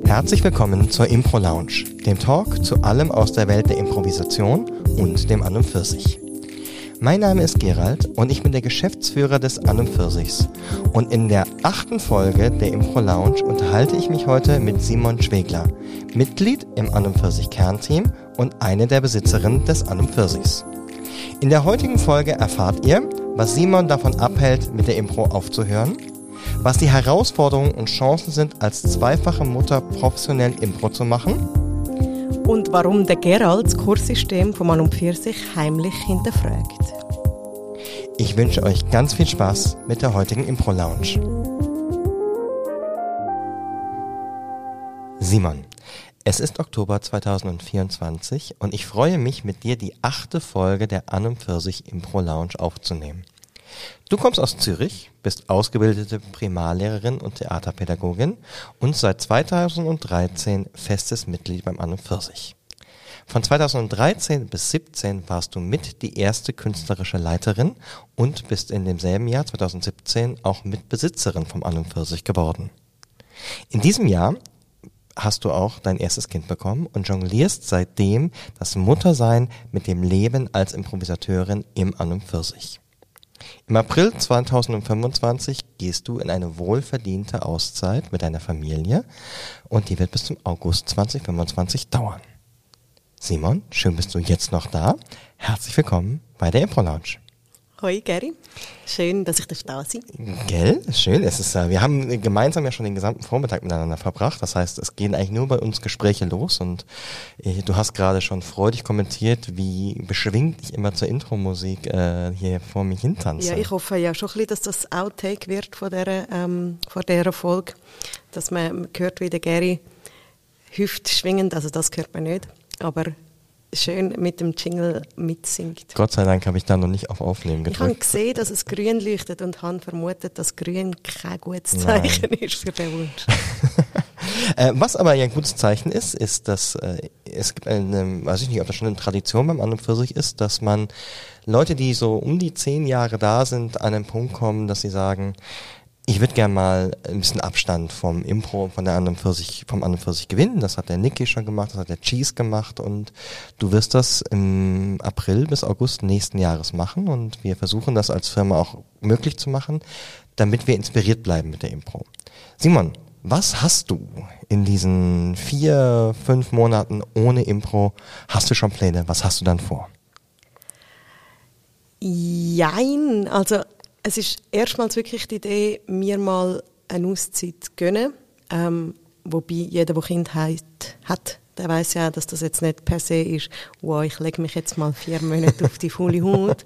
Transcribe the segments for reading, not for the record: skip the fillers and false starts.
Herzlich willkommen zur Impro Lounge, dem Talk zu allem aus der Welt der Improvisation und dem An und Pfirsich. Mein Name ist Gerald und ich bin der Geschäftsführer des An und Pfirsichs. Und in der 8. Folge der Impro Lounge unterhalte ich mich heute mit Simon Schwegler, Mitglied im An und Pfirsich Kernteam und eine der Besitzerinnen des An und Pfirsichs. In der heutigen Folge erfahrt ihr, was Simon davon abhält, mit der Impro aufzuhören, was die Herausforderungen und Chancen sind, als zweifache Mutter professionell Impro zu machen und warum der Gerald das Kurssystem von An und Pfirsich heimlich hinterfragt. Ich wünsche euch ganz viel Spaß mit der heutigen Impro Lounge. Simon, es ist Oktober 2024 und ich freue mich, mit dir die 8. Folge der An und Pfirsich Impro Lounge aufzunehmen. Du kommst aus Zürich, bist ausgebildete Primarlehrerin und Theaterpädagogin und seit 2013 festes Mitglied beim An und Pfirsich. Von 2013 bis 2017 warst du mit die erste künstlerische Leiterin und bist in demselben Jahr 2017 auch Mitbesitzerin vom An und Pfirsich geworden. In diesem Jahr hast du auch dein erstes Kind bekommen und jonglierst seitdem das Muttersein mit dem Leben als Improvisateurin im An und Pfirsich. Im April 2025 gehst du in eine wohlverdiente Auszeit mit deiner Familie und die wird bis zum August 2025 dauern. Simon, schön bist du jetzt noch da. Herzlich willkommen bei der Impro Lounge. Hoi Geri, schön, dass ich da sein darf. Gell, schön. Wir haben gemeinsam ja schon den gesamten Vormittag miteinander verbracht. Das heißt, es gehen eigentlich nur bei uns Gespräche los und du hast gerade schon freudig kommentiert, wie beschwingt ich immer zur Intro-Musik hier vor mich hintanze. Ja, ich hoffe ja schon ein bisschen, dass das Outtake wird von dieser Folge, dass man hört, wie der Geri Hüfte schwingend, also das hört man nicht, aber schön mit dem Jingle mitsingt. Gott sei Dank habe ich da noch nicht auf Aufnehmen gedrückt. Ich habe gesehen, dass es grün leuchtet und habe vermutet, dass grün kein gutes Zeichen ist für den Wunsch. Was aber ja ein gutes Zeichen ist, dass es gibt eine, weiß ich nicht, ob das schon eine Tradition beim An und Pfirsich ist, dass man Leute, die so um die 10 Jahre da sind, an den Punkt kommen, dass sie sagen, ich würde gerne mal ein bisschen Abstand vom Impro, vom An und Pfirsich gewinnen. Das hat der Niki schon gemacht, das hat der Cheese gemacht und du wirst das im April bis August nächsten Jahres machen und wir versuchen das als Firma auch möglich zu machen, damit wir inspiriert bleiben mit der Impro. Simon, was hast du in diesen 4-5 Monaten ohne Impro? Hast du schon Pläne? Was hast du dann vor? Jein, also es ist erstmals wirklich die Idee, mir mal eine Auszeit gönnen. Wobei jeder, der Kind hat, der weiss ja, dass das jetzt nicht per se ist, wow, ich lege mich jetzt mal 4 Monate auf die faule Haut.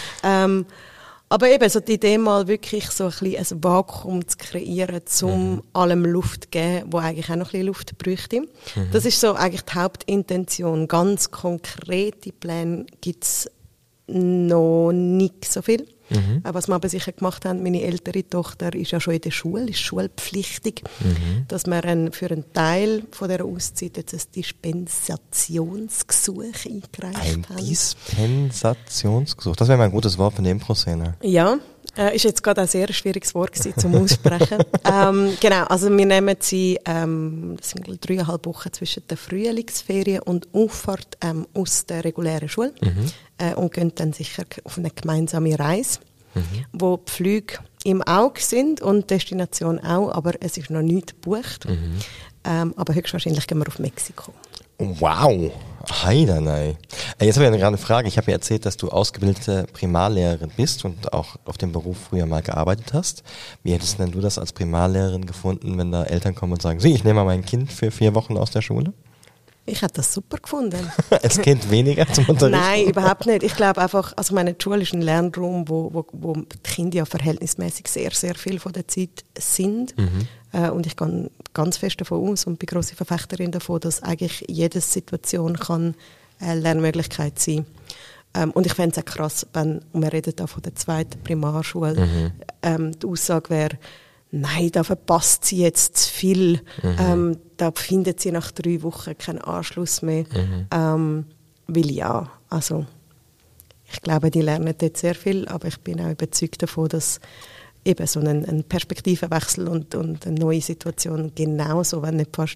Aber eben so die Idee, mal wirklich so ein Vakuum zu kreieren, um allem Luft zu geben, wo eigentlich auch noch ein bisschen Luft bräuchte. Das ist so eigentlich die Hauptintention. Ganz konkrete Pläne gibt es noch nicht so viel. Was wir aber sicher gemacht haben, meine ältere Tochter ist ja schon in der Schule, ist schulpflichtig, dass wir für einen Teil von dieser Auszeit jetzt ein Dispensationsgesuch eingereicht haben. Ein Dispensationsgesuch, das wäre mal ein gutes Wort für eine Impro-Szene. Ja, ist jetzt gerade ein sehr schwieriges Wort gewesen, zum Aussprechen. Genau, also wir nehmen sie, das sind 3,5 Wochen zwischen der Frühlingsferien und Auffahrt aus der regulären Schule und gehen dann sicher auf eine gemeinsame Reise, wo die Flüge im Auge sind und die Destination auch, aber es ist noch nicht gebucht. Aber höchstwahrscheinlich gehen wir auf Mexiko. Wow, heidanei. Jetzt habe ich gerade eine Frage. Ich habe ja erzählt, dass du ausgebildete Primarlehrerin bist und auch auf dem Beruf früher mal gearbeitet hast. Wie hättest denn du das als Primarlehrerin gefunden, wenn da Eltern kommen und sagen, ich nehme mal mein Kind für 4 Wochen aus der Schule? Ich hätte das super gefunden. Es Kind weniger zum Unterrichten? Nein, überhaupt nicht. Ich glaube einfach, also meine Schule ist ein Lernraum, wo die Kinder ja verhältnismäßig sehr, sehr viel von der Zeit sind. Und ich gehe ganz fest davon aus und bin grosse Verfechterin davon, dass eigentlich jede Situation kann eine Lernmöglichkeit sein. Und ich fände es auch krass, wenn, und wir reden da von der 2. Primarschule, die Aussage wäre, nein, da verpasst sie jetzt zu viel, da findet sie nach 3 Wochen keinen Anschluss mehr. Weil ja, also ich glaube, die lernen dort sehr viel, aber ich bin auch überzeugt davon, dass eben so ein Perspektivenwechsel und eine neue Situation genauso, wenn nicht fast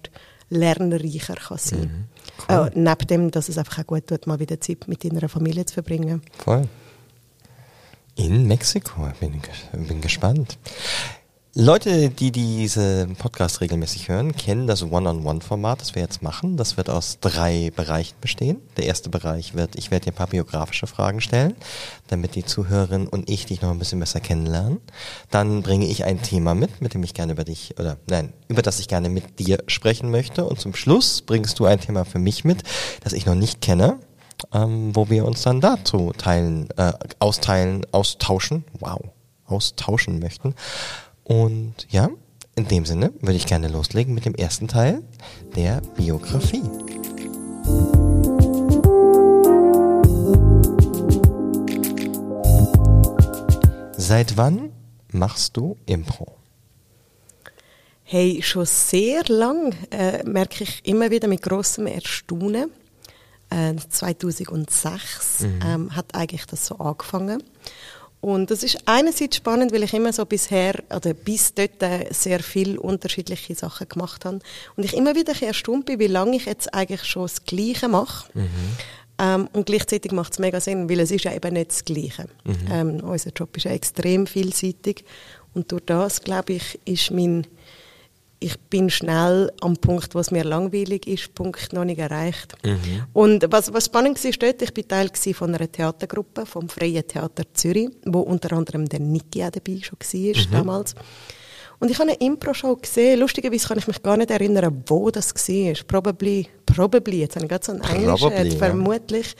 lernreicher kann sein. Cool. Neben dem, dass es einfach auch gut tut, mal wieder Zeit mit deiner Familie zu verbringen. Voll. In Mexiko, bin gespannt. Leute, die diese Podcast regelmäßig hören, kennen das One-on-One-Format, das wir jetzt machen. Das wird aus 3 Bereichen bestehen. Der erste Bereich wird, ich werde dir ein paar biografische Fragen stellen, damit die Zuhörerin und ich dich noch ein bisschen besser kennenlernen. Dann bringe ich ein Thema mit dem ich gerne über das ich gerne mit dir sprechen möchte. Und zum Schluss bringst du ein Thema für mich mit, das ich noch nicht kenne, wo wir uns dann dazu austauschen möchten. Und ja, in dem Sinne würde ich gerne loslegen mit dem ersten Teil der Biografie. Seit wann machst du Impro? Hey, schon sehr lang merke ich immer wieder mit grossem Erstaunen. 2006 hat eigentlich das so angefangen. Und das ist einerseits spannend, weil ich immer so bis dort sehr viele unterschiedliche Sachen gemacht habe. Und ich immer wieder erstaunt bin, wie lange ich jetzt eigentlich schon das Gleiche mache. Und gleichzeitig macht es mega Sinn, weil es ist ja eben nicht das Gleiche. Unser Job ist ja extrem vielseitig. Und durch das, glaube ich, ich bin schnell am Punkt, wo es mir langweilig ist, Punkt noch nicht erreicht. Und was spannend war dort, ich war Teil von einer Theatergruppe vom Freien Theater Zürich, wo unter anderem der Niki auch dabei schon war damals. Und ich habe eine Impro-Show gesehen. Lustigerweise kann ich mich gar nicht erinnern, wo das war. Probably, jetzt habe ich gerade so ein Englisch, vermutlich.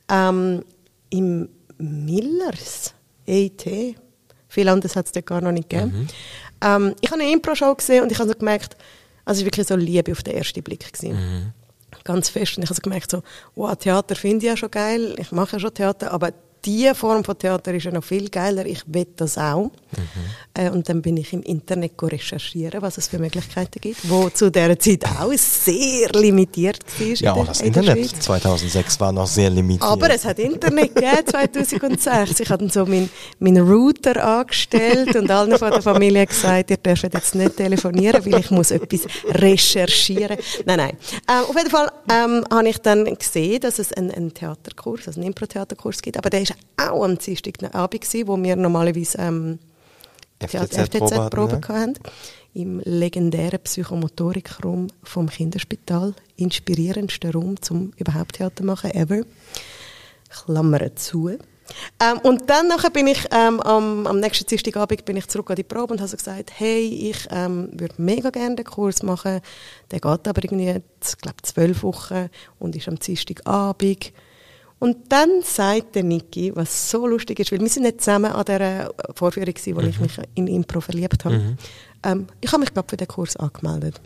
Im Millers, EIT. Viel anderes hat es dort gar noch nicht gegeben. Ich habe eine Impro-Show gesehen und ich habe so gemerkt, also es war wirklich so Liebe auf den ersten Blick gewesen. Ganz fest. Und ich habe so gemerkt, so, wow, Theater finde ich ja schon geil, ich mache ja schon Theater, aber diese Form von Theater ist ja noch viel geiler, ich will das auch. Und dann bin ich im Internet recherchieren, was es für Möglichkeiten gibt, wo zu dieser Zeit auch sehr limitiert war. Ja, auch das Internet 2006 war noch sehr limitiert. Aber es hat Internet gegeben 2006. Ich habe dann so meinen Router angestellt und allen von der Familie gesagt, ihr dürft jetzt nicht telefonieren, weil ich muss etwas recherchieren. Nein. Auf jeden Fall habe ich dann gesehen, dass es einen Theaterkurs, also einen Impro-Theaterkurs gibt, aber der ist auch am Dienstagabend gewesen, wo wir normalerweise FTZ-Probe hatten. Im legendären Psychomotorikraum vom Kinderspital. Inspirierendster Raum, zum überhaupt Theater machen, ever. Klammern zu. Und dann nachher bin ich, am nächsten Dienstagabend bin ich zurück an die Probe und habe so gesagt, hey, ich würde mega gerne den Kurs machen. Der geht aber irgendwie, ich glaube, 12 Wochen und ist am Dienstagabend. Und dann sagt der Niki, was so lustig ist, weil wir sind nicht zusammen an dieser Vorführung gewesen, wo ich mich in Impro verliebt habe. Ich habe mich gerade für den Kurs angemeldet.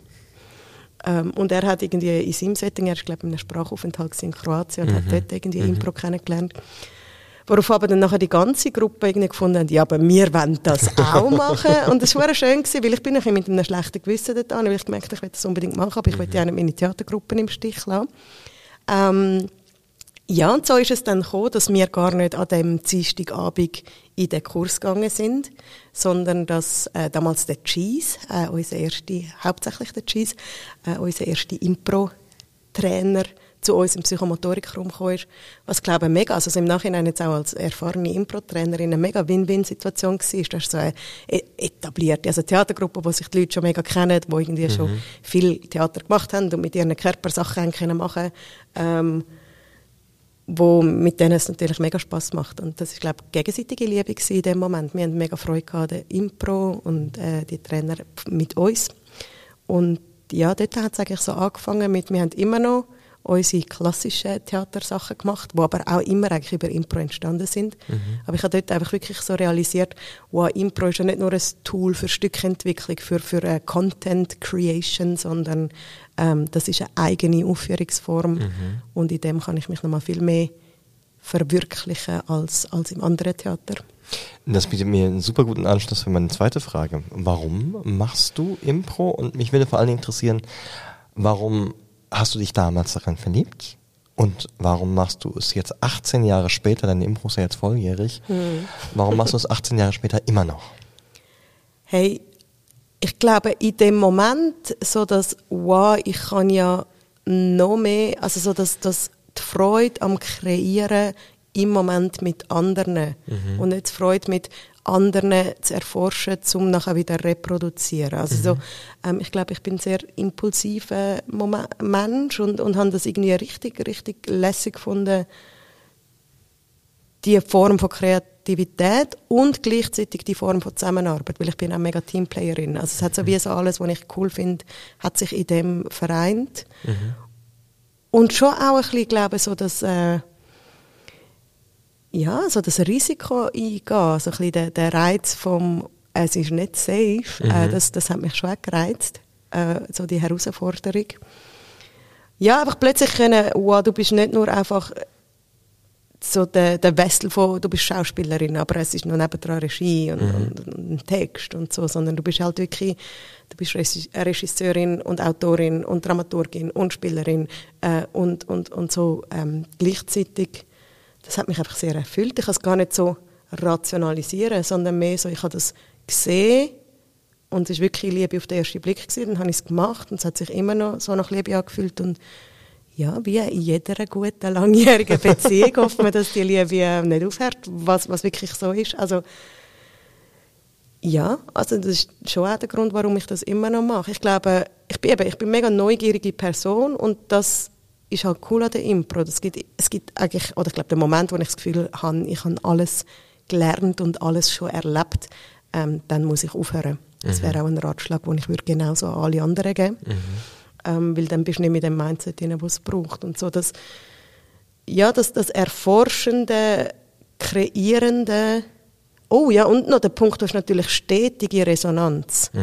Und er hat irgendwie in seinem Setting, er ist glaube ich in einem Sprachaufenthalt in Kroatien und hat dort irgendwie Impro kennengelernt. Worauf aber dann nachher die ganze Gruppe irgendwie gefunden hat, ja, aber wir wollen das auch machen. Und das war schön gewesen, weil ich bin mit einem schlechten Gewissen dort an, weil ich gemerkt habe, ich will das unbedingt machen, aber ich will ja nicht meine Theatergruppen im Stich lassen. Ja, und so ist es dann gekommen, dass wir gar nicht an dem Dienstagabend in den Kurs gegangen sind, sondern dass damals der Cheese, hauptsächlich der Cheese, unser erster Impro-Trainer zu uns im Psychomotorikraum gekommen ist, was glaube ich mega, also im Nachhinein jetzt auch als erfahrene Impro-Trainerin eine mega Win-Win-Situation war. Das ist so eine etablierte, also eine Theatergruppe, wo sich die Leute schon mega kennen, die irgendwie schon viel Theater gemacht haben und mit ihren Körpersachen machen können, wo mit denen es natürlich mega Spass macht. Und das ist, glaube ich, gegenseitige Liebe in dem Moment. Wir haben mega Freude gehabt, der Impro und die Trainer mit uns. Und ja, dort hat es eigentlich so angefangen mit, wir haben immer noch unsere klassischen Theatersachen gemacht, die aber auch immer eigentlich über Impro entstanden sind. Aber ich habe dort einfach wirklich so realisiert, wow, Impro ist ja nicht nur ein Tool für Stückentwicklung, für Content Creation, sondern das ist eine eigene Aufführungsform und in dem kann ich mich noch mal viel mehr verwirklichen als im anderen Theater. Das bietet mir einen super guten Anschluss für meine zweite Frage. Warum machst du Impro? Und mich würde vor allen Dingen interessieren, warum hast du dich damals daran verliebt? Und warum machst du es jetzt 18 Jahre später, deine Impro ist ja jetzt volljährig, warum machst du es 18 Jahre später immer noch? Hey, Ich glaube, in dem Moment, so dass, wow, ich kann ja noch mehr, also so dass die Freude am Kreieren im Moment mit anderen und nicht die Freude mit anderen zu erforschen, um nachher wieder reproduzieren. Also ich glaube, ich bin ein sehr impulsiver Mensch und habe das irgendwie richtig lässig gefunden, die Form von Kreativität und gleichzeitig die Form von Zusammenarbeit, weil ich bin auch mega Teamplayerin. Also es hat so wie so alles, was ich cool finde, hat sich in dem vereint. Und schon auch ein bisschen, glaube ich, so dass so das Risiko eingehen, so ein bisschen der Reiz vom es ist nicht safe, das hat mich schon gereizt, so die Herausforderung. Ja, einfach plötzlich können, wow, du bist nicht nur einfach so der Wessel von, du bist Schauspielerin, aber es ist noch nebendran Regie und ein Text und so, sondern du bist halt wirklich, du bist Regisseurin und Autorin und Dramaturgin und Spielerin und so gleichzeitig. Das hat mich einfach sehr erfüllt. Ich kann es gar nicht so rationalisieren, sondern mehr so, ich habe das gesehen und es war wirklich Liebe auf den ersten Blick gewesen. Dann habe ich es gemacht und es hat sich immer noch so nach Liebe angefühlt und ja, wie in jeder guten, langjährigen Beziehung hofft man, dass die Liebe nicht aufhört, was wirklich so ist. Also ja, also das ist schon auch der Grund, warum ich das immer noch mache. Ich glaube, ich bin eine mega neugierige Person und das ist halt cool an der Impro. Es gibt eigentlich, oder ich glaube, der Moment, wo ich das Gefühl habe, ich habe alles gelernt und alles schon erlebt, dann muss ich aufhören. Das wäre auch ein Ratschlag, den ich würde genauso an alle anderen geben. Weil dann bist du nicht mit dem Mindset drin, was es braucht. Und so das Erforschende, Kreierende. Oh ja, und noch der Punkt, du hast natürlich stetige Resonanz.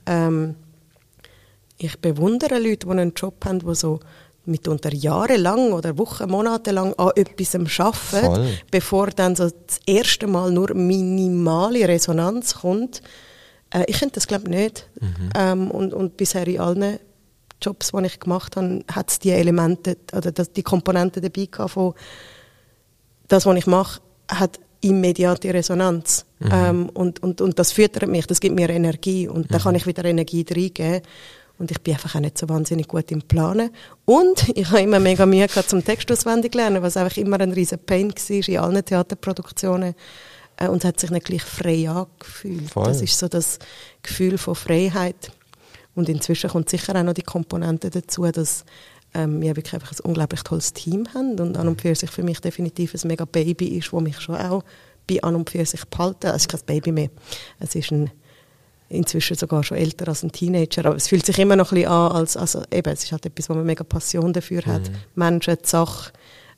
Ich bewundere Leute, die einen Job haben, die so mitunter jahrelang oder Wochen, Monate lang an etwas arbeiten, bevor dann so das erste Mal nur minimale Resonanz kommt. Ich könnte das, glaube ich, nicht. Und bisher in allen Jobs, die ich gemacht habe, hat es die Elemente oder die Komponenten dabei gehabt, von das, was ich mache, hat immediate Resonanz. Und das füttert mich, das gibt mir Energie und da kann ich wieder Energie reingeben. Und ich bin einfach auch nicht so wahnsinnig gut im Planen. Und ich habe immer mega Mühe gehabt zum Text auswendig lernen, was einfach immer ein riesen Pain war in allen Theaterproduktionen. Und es hat sich nicht gleich frei angefühlt. Voll. Das ist so das Gefühl von Freiheit. Und inzwischen kommt sicher auch noch die Komponente dazu, dass wir wirklich einfach ein unglaublich tolles Team haben und an und für sich für mich definitiv ein mega Baby ist, das mich schon auch bei an und für sich behalten. Es ist kein Baby mehr. Es ist inzwischen sogar schon älter als ein Teenager, aber es fühlt sich immer noch ein bisschen an, also eben, es ist halt etwas, wo man mega Passion dafür hat. Menschen, die Sache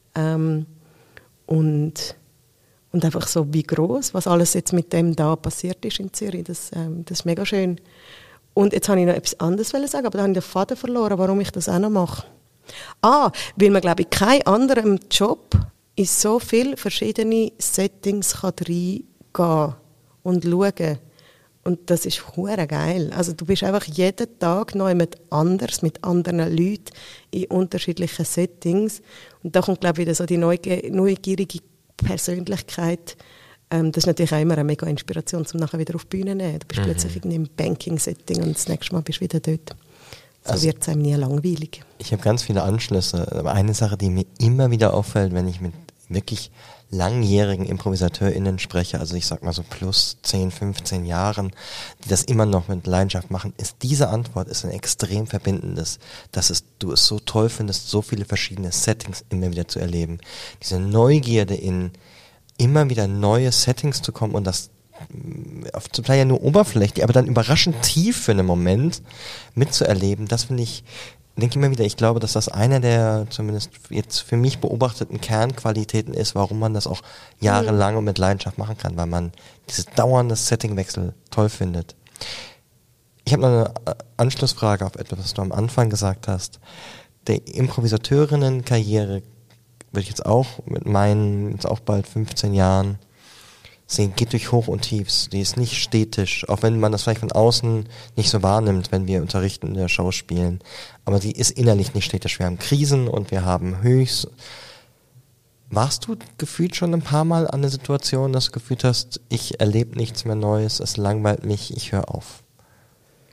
und einfach so wie gross, was alles jetzt mit dem da passiert ist in Zürich, das ist mega schön. Und jetzt habe ich noch etwas anderes sagen, aber da habe ich den Faden verloren, warum ich das auch noch mache. Weil man, glaube ich, kein anderem Job in so viele verschiedene Settings kann reingehen und schauen. Und das ist hure geil. Also du bist einfach jeden Tag noch jemand anders, mit anderen Leuten in unterschiedlichen Settings. Und da kommt, glaube ich, wieder so die neugierige Persönlichkeit. Das ist natürlich auch immer eine mega Inspiration, um nachher wieder auf die Bühne zu nehmen. Du bist plötzlich in einem Banking-Setting und das nächste Mal bist du wieder dort. So also, wird es einem nie langweilig. Ich habe ganz viele Anschlüsse. Aber eine Sache, die mir immer wieder auffällt, wenn ich mit wirklich langjährigen ImprovisateurInnen spreche, also ich sag mal so plus 10, 15 Jahren, die das immer noch mit Leidenschaft machen, ist diese Antwort ist ein extrem verbindendes, du es so toll findest, so viele verschiedene Settings immer wieder zu erleben. Diese Neugierde in immer wieder neue Settings zu kommen und das zum Teil ja nur oberflächlich, aber dann überraschend tief für einen Moment mitzuerleben, das finde ich, denke immer wieder, ich glaube, dass das einer der zumindest jetzt für mich beobachteten Kernqualitäten ist, warum man das auch jahrelang und mit Leidenschaft machen kann, weil man dieses dauernde Settingwechsel toll findet. Ich habe noch eine Anschlussfrage auf etwas, was du am Anfang gesagt hast. Der Improvisateurinnenkarriere würde ich jetzt auch mit meinen, jetzt auch bald 15 Jahren sehen, geht durch Hoch und Tiefs. Die ist nicht stetisch, auch wenn man das vielleicht von außen nicht so wahrnimmt, wenn wir unterrichten in der Show spielen. Aber sie ist innerlich nicht stetisch. Wir haben Krisen und wir haben Höchst. Warst du gefühlt schon ein paar Mal an der Situation, dass du gefühlt hast, ich erlebe nichts mehr Neues, es langweilt mich, ich höre auf?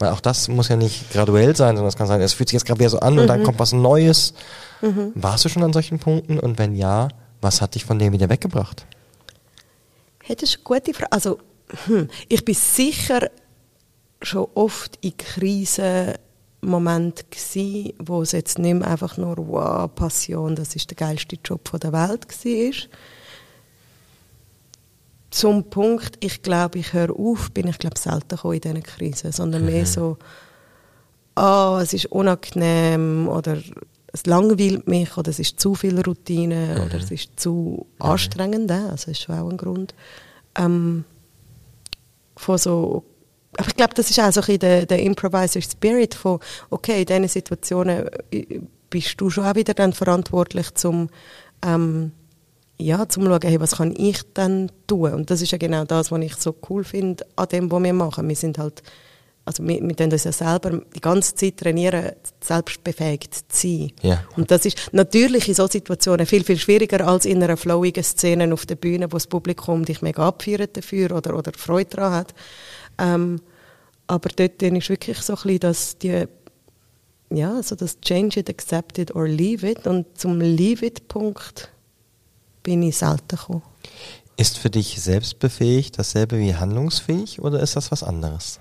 Weil auch das muss ja nicht graduell sein, sondern es kann sein, es fühlt sich jetzt gerade wieder so an und dann kommt was Neues. Warst du schon an solchen Punkten? Und wenn ja, was hat dich von dem wieder weggebracht? Hey, das ist eine gute Frage. Also, ich bin sicher schon oft in Krisenmomenten gsi, wo es jetzt nicht mehr einfach nur «Wow, Passion, das ist der geilste Job der Welt» war. Zum Punkt, ich glaube, ich höre auf, bin ich glaube selten gekommen in diesen Krisen, sondern mehr so es ist unangenehm oder es langweilt mich oder es ist zu viel Routine oder es ist zu anstrengend. Also das ist schon auch ein Grund. Von so, aber ich glaube, das ist auch so ein bisschen der Improviser Spirit von, okay, in diesen Situationen bist du schon auch wieder dann verantwortlich zum schauen, hey, was kann ich dann tun? Und das ist ja genau das, was ich so cool finde an dem, was wir machen. Wir sind halt, also wir tun uns ja selber die ganze Zeit trainieren, selbstbefähigt zu sein. Ja. Und das ist natürlich in solchen Situationen viel, viel schwieriger als in einer flowigen Szene auf der Bühne, wo das Publikum dich mega abfeiert dafür oder Freude daran hat. Aber dort ist wirklich so ein bisschen, dass das Change it, accept it or leave it. Und zum Leave it-Punkt bin ich selten gekommen. Ist für dich selbstbefähigt dasselbe wie handlungsfähig oder ist das was anderes?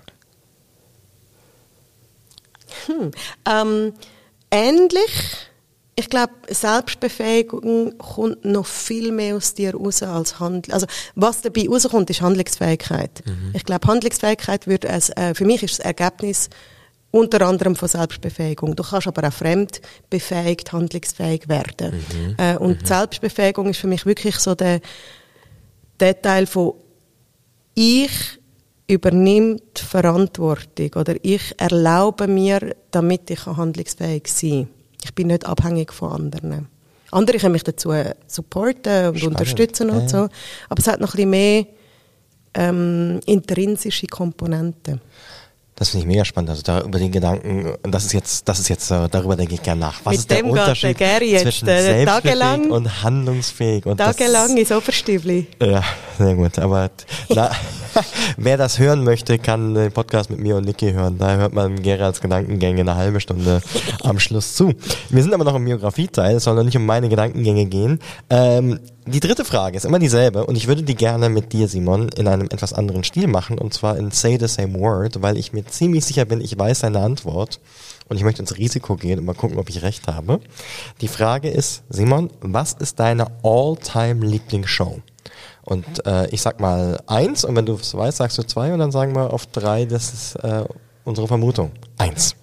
Ähnlich. Ich glaube, Selbstbefähigung kommt noch viel mehr aus dir raus als Handlung. Also, was dabei rauskommt, ist Handlungsfähigkeit. Ich glaube, Handlungsfähigkeit für mich ist das Ergebnis unter anderem von Selbstbefähigung. Du kannst aber auch fremdbefähigt, handlungsfähig werden. Und Selbstbefähigung ist für mich wirklich so der Teil von ich übernehme die Verantwortung oder ich erlaube mir, damit ich handlungsfähig sein kann. Ich bin nicht abhängig von anderen. Andere können mich dazu supporten und unterstützen und so. Aber es hat noch ein bisschen mehr intrinsische Komponenten. Das finde ich mega spannend. Also da über den Gedanken, das ist jetzt darüber denke ich gerne nach. Was Mit ist der dem Unterschied geht der zwischen tagelang, selbstbefähig und handlungsfähig? Und tagelang ins Oberstübli. Ja, sehr gut. Aber wer das hören möchte, kann den Podcast mit mir und Niki hören. Da hört man Gerards Gedankengänge eine halbe Stunde am Schluss zu. Wir sind aber noch im Biografieteil, es soll noch nicht um meine Gedankengänge gehen. Die dritte Frage ist immer dieselbe und ich würde die gerne mit dir, Simon, in einem etwas anderen Stil machen und zwar in Say the Same Word, weil ich mir ziemlich sicher bin, ich weiß deine Antwort und ich möchte ins Risiko gehen und mal gucken, ob ich recht habe. Die Frage ist, Simon, was ist deine All-Time-Lieblingsshow? Und ich sag mal 1 und wenn du es weißt, sagst du 2 und dann sagen wir auf 3, das ist unsere Vermutung. 1.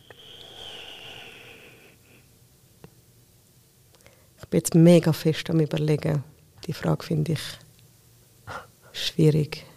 Ich bin jetzt mega fest am Überlegen. Die Frage finde ich schwierig.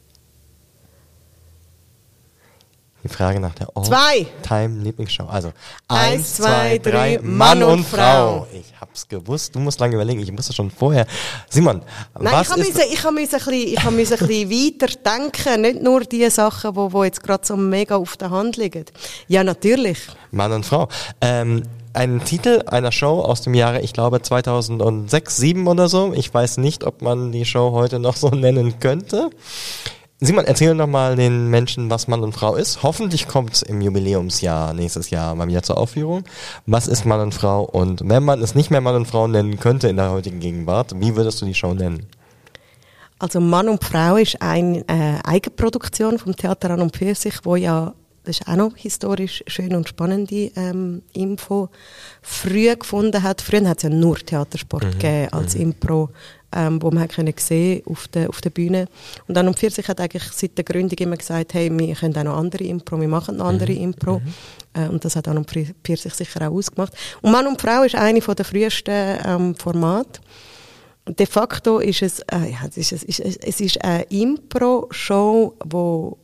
Die Frage nach der All-Time-Lieblingsshow. Also 1, 2, 3, Mann und Frau. Ich hab's gewusst, du musst lange überlegen, ich musste schon vorher. Simon, was ist... Ich musste ein bisschen weiter denken, nicht nur die Sachen, die jetzt gerade so mega auf der Hand liegen. Ja, natürlich. Mann und Frau. Ein Titel einer Show aus dem Jahre, ich glaube 2006, 2007 oder so. Ich weiß nicht, ob man die Show heute noch so nennen könnte. Simon, erzähl doch mal den Menschen, was Mann und Frau ist. Hoffentlich kommt's im Jubiläumsjahr nächstes Jahr mal wieder zur Aufführung. Was ist Mann und Frau? Und wenn man es nicht mehr Mann und Frau nennen könnte in der heutigen Gegenwart, wie würdest du die Show nennen? Also Mann und Frau ist eine Eigenproduktion vom Theater an und für sich, wo ja, das ist auch noch historisch schön und spannende Info, früh gefunden hat. Früher hat es ja nur Theatersport gegeben als Impro, wo man können sehen auf der Bühne. Und dann für sich hat eigentlich seit der Gründung immer gesagt, hey, wir können auch noch andere Impro, wir machen noch andere Impro. Und das hat dann für sich sicher auch ausgemacht. Und Mann und Frau ist eine der frühesten Formate. De facto ist es, es ist eine Impro-Show, wo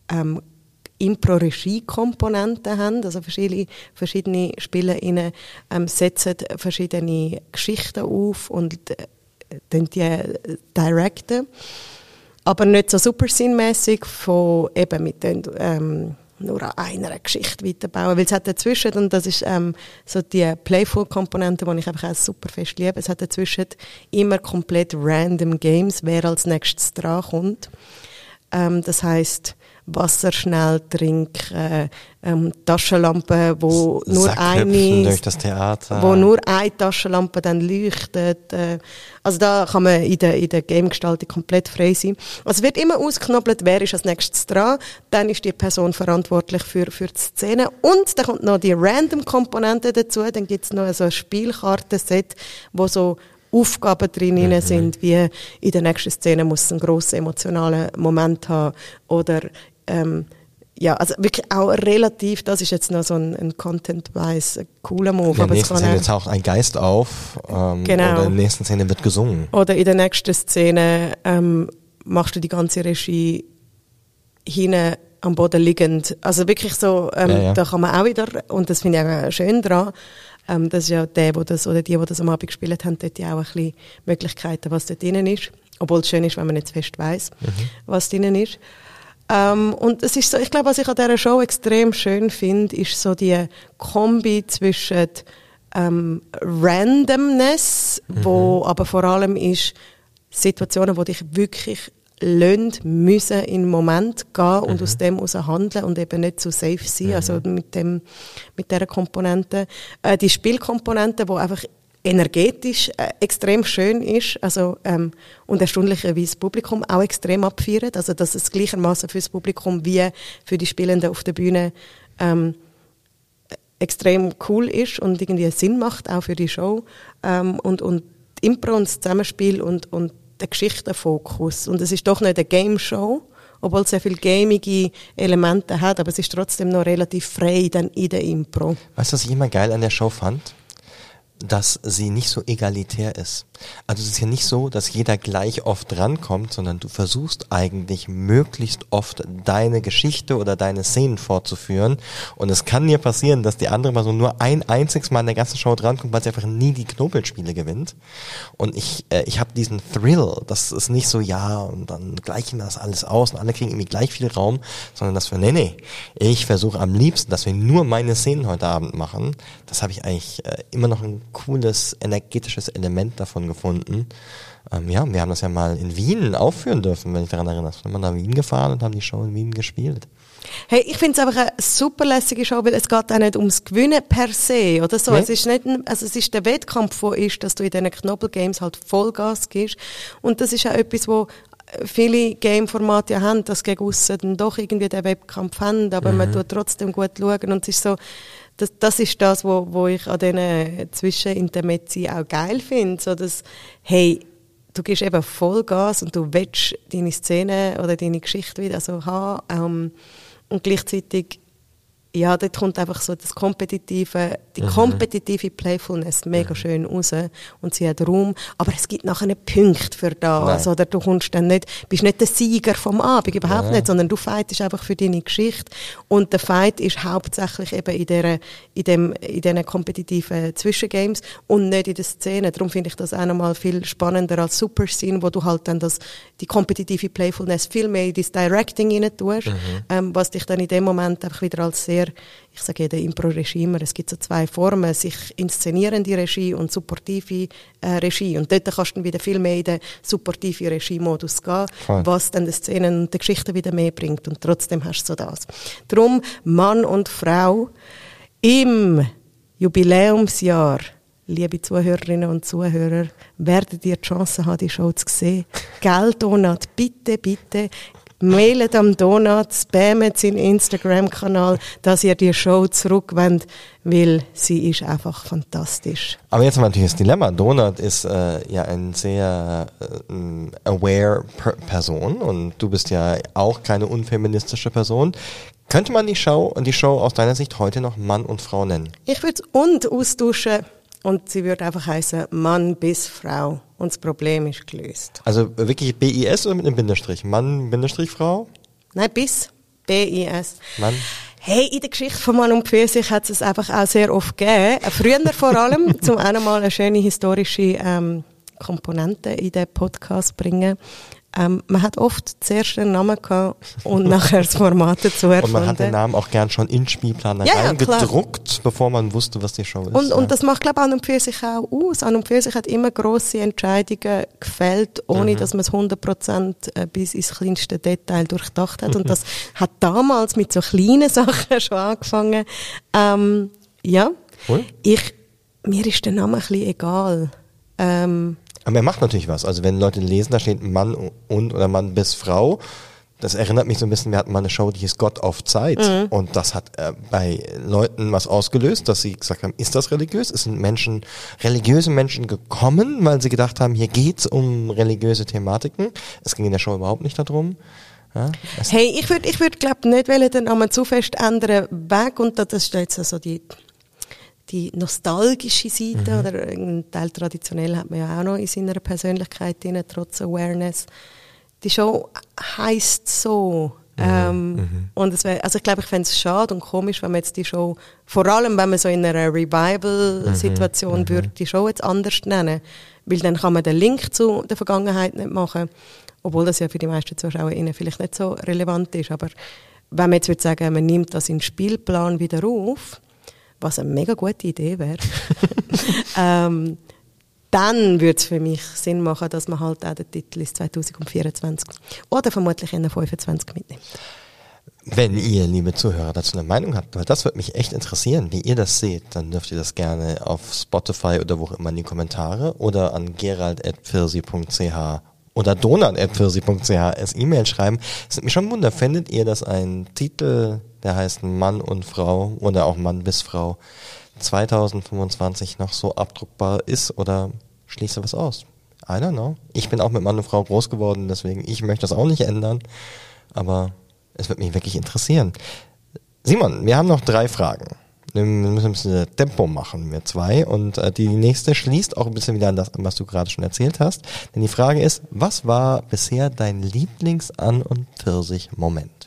Impro-Regie-Komponenten haben, also verschiedene SpielerInnen setzen verschiedene Geschichten auf und die directen. Aber nicht so Super-Scene-mässig von eben mit den nur an einer Geschichte weiterbauen, weil es hat dazwischen, und das ist so die Playful-Komponente, die ich einfach auch super fest liebe, es hat dazwischen immer komplett random Games, wer als nächstes dran kommt. Das heisst, Wasser schnell trinken, Taschenlampen, wo nur durch das Theater. Wo nur eine Taschenlampe dann leuchtet. Also da kann man in der Game-Gestaltung komplett frei sein. Also es wird immer ausgeknobelt, wer ist als nächstes dran. Dann ist die Person verantwortlich für die Szene. Und dann kommt noch die Random-Komponente dazu. Dann gibt es noch so ein Spielkartenset, wo so Aufgaben drin sind, wie in der nächsten Szene muss es einen grossen emotionalen Moment haben oder ja, also wirklich auch relativ, das ist jetzt noch so ein Content-wise cooler Move. In der nächsten Szene taucht ein Geist auf genau. Oder in der nächsten Szene wird gesungen. Oder in der nächsten Szene machst du die ganze Regie hinten am Boden liegend. Also wirklich so, da kann man auch wieder, und das finde ich auch schön dran, das ist ja die, die das am Abend gespielt haben, dort ja auch ein bisschen Möglichkeiten, was dort drin ist. Obwohl es schön ist, wenn man nicht fest weiss, was drin ist. Und es ist so, ich glaube, was ich an dieser Show extrem schön finde, ist so die Kombi zwischen Randomness, wo aber vor allem ist Situationen, wo dich wirklich müssen in den Moment gehen und aus dem heraus handeln und eben nicht so safe sein, also mit dieser Komponente. Die Spielkomponente, die einfach energetisch extrem schön ist, also und erstaunlicherweise das Publikum auch extrem abfeiert, also dass es gleichermaßen für das Publikum wie für die Spielenden auf der Bühne extrem cool ist und irgendwie Sinn macht, auch für die Show. Und Impro und das Zusammenspiel und der Geschichtenfokus. Und es ist doch nicht eine Game-Show, obwohl es sehr viele gamige Elemente hat, aber es ist trotzdem noch relativ frei dann in der Impro. Weißt du, was ich immer geil an der Show fand? Dass sie nicht so egalitär ist. Also es ist ja nicht so, dass jeder gleich oft rankommt, sondern du versuchst eigentlich möglichst oft deine Geschichte oder deine Szenen fortzuführen und es kann dir passieren, dass die andere Person nur ein einziges Mal in der ganzen Show drankommt, weil sie einfach nie die Knobelspiele gewinnt und ich habe diesen Thrill, das ist nicht so, ja und dann gleichen das alles aus und alle kriegen irgendwie gleich viel Raum, sondern dass wir, nee, ich versuche am liebsten, dass wir nur meine Szenen heute Abend machen. Das habe ich eigentlich immer noch ein cooles, energetisches Element davon gefunden. Ja, wir haben das ja mal in Wien aufführen dürfen, wenn ich daran erinnere. Wir sind nach Wien gefahren und haben die Show in Wien gespielt. Hey, ich finde es einfach eine super lässige Show, weil es geht auch nicht ums Gewinnen per se oder so. Nee. Es ist nicht, also es ist der Wettkampf, wo ist, dass du in diesen Knobel-Games halt Vollgas gibst. Und das ist auch etwas, wo viele Game-Formate ja haben, dass gegen aussen dann doch irgendwie den Wettkampf haben, aber man tut trotzdem gut schauen und es ist so, das ist das, wo ich an diesen Zwischenintermezzi auch geil finde, so dass, hey, du gibst eben Vollgas und du willst deine Szene oder deine Geschichte wieder so haben und gleichzeitig, ja, dort kommt einfach so das kompetitive Playfulness mega schön raus und sie hat Raum, aber es gibt nachher einen Punkt für das, oder du kommst dann nicht, bist nicht der Sieger vom Abend, überhaupt nicht, sondern du fightest einfach für deine Geschichte und der Fight ist hauptsächlich eben in diesen kompetitiven Zwischengames und nicht in der Szene, darum finde ich das auch nochmal viel spannender als Super Scene, wo du halt dann die kompetitive Playfulness viel mehr in das Directing rein tust, was dich dann in dem Moment einfach wieder als sehr, ich sage jeder Impro-Regie immer, es gibt so zwei Formen, sich inszenierende Regie und supportive Regie. Und dort kannst du dann wieder viel mehr in den supportive Regie-Modus gehen, was dann die Szenen und die Geschichte wieder mehr bringt. Und trotzdem hast du so das. Darum, Mann und Frau im Jubiläumsjahr, liebe Zuhörerinnen und Zuhörer, werdet ihr die Chance haben, die Show zu sehen. Gell, Donat, bitte, bitte, mailet am Donat, spammet seinen Instagram-Kanal, dass ihr die Show zurückwendet, weil sie ist einfach fantastisch. Aber jetzt haben wir natürlich das Dilemma. Donat ist ja eine sehr aware Person und du bist ja auch keine unfeministische Person. Könnte man die Show aus deiner Sicht heute noch Mann und Frau nennen? Ich würde und austauschen. Und sie würde einfach heißen Mann bis Frau. Und das Problem ist gelöst. Also wirklich BIS oder mit einem Bindestrich? Mann, Bindestrich, Frau? Nein, bis. BIS. Mann. Hey, in der Geschichte von Mann und Pfirsich hat es einfach auch sehr oft gegeben. Früher vor allem, zum einen mal eine schöne historische Komponente in den Podcast bringen. Man hat oft zuerst einen Namen gehabt und nachher das Format dazu erfunden. Und man hat den Namen auch gern schon in Spielplan reingedruckt, bevor man wusste, was die Show ist. Und das macht, glaube ich, an und für sich auch aus. An und für sich hat immer grosse Entscheidungen gefällt, ohne dass man es 100% bis ins kleinste Detail durchdacht hat. Und das hat damals mit so kleinen Sachen schon angefangen. Ja, cool. Mir ist der Name ein bisschen egal. Aber er macht natürlich was. Also wenn Leute lesen, da steht Mann und oder Mann bis Frau. Das erinnert mich so ein bisschen, wir hatten mal eine Show, die hieß Gott auf Zeit. Und das hat bei Leuten was ausgelöst, dass sie gesagt haben, ist das religiös? Es sind religiöse Menschen gekommen, weil sie gedacht haben, hier geht's um religiöse Thematiken. Es ging in der Show überhaupt nicht darum. Ja, hey, ich würd, glaube nicht den Namen zu fest ändern weg. Und das ist jetzt also die nostalgische Seite, oder ein Teil traditionell hat man ja auch noch in seiner Persönlichkeit drin, trotz Awareness. Die Show heisst so. Und es also ich glaube, ich fände es schade und komisch, wenn man jetzt die Show, vor allem wenn man so in einer Revival-Situation würde, die Show jetzt anders nennen. Weil dann kann man den Link zu der Vergangenheit nicht machen, obwohl das ja für die meisten ZuschauerInnen vielleicht nicht so relevant ist. Aber wenn man jetzt würde sagen, man nimmt das in den Spielplan wieder auf, was eine mega gute Idee wäre, dann würde es für mich Sinn machen, dass man halt auch den Titel ins 2024 oder vermutlich in den 25 mitnimmt. Wenn ihr, liebe Zuhörer, dazu eine Meinung habt, weil das würde mich echt interessieren, wie ihr das seht, dann dürft ihr das gerne auf Spotify oder wo auch immer in die Kommentare oder an gerald@pfirsi.ch oder donat@pfirsi.ch als E-Mail schreiben. Es ist mir schon ein Wunder, findet ihr, dass ein Titel, der heißt Mann und Frau oder auch Mann bis Frau 2025 noch so abdruckbar ist oder schließt ihr was aus? I don't know. Ich bin auch mit Mann und Frau groß geworden, deswegen ich möchte das auch nicht ändern, aber es wird mich wirklich interessieren. Simon, wir haben noch 3 Fragen. Wir müssen ein bisschen Tempo machen, wir 2. Und die nächste schließt auch ein bisschen wieder an das, was du gerade schon erzählt hast. Denn die Frage ist, was war bisher dein Lieblings-An- und Pfirsich-Moment?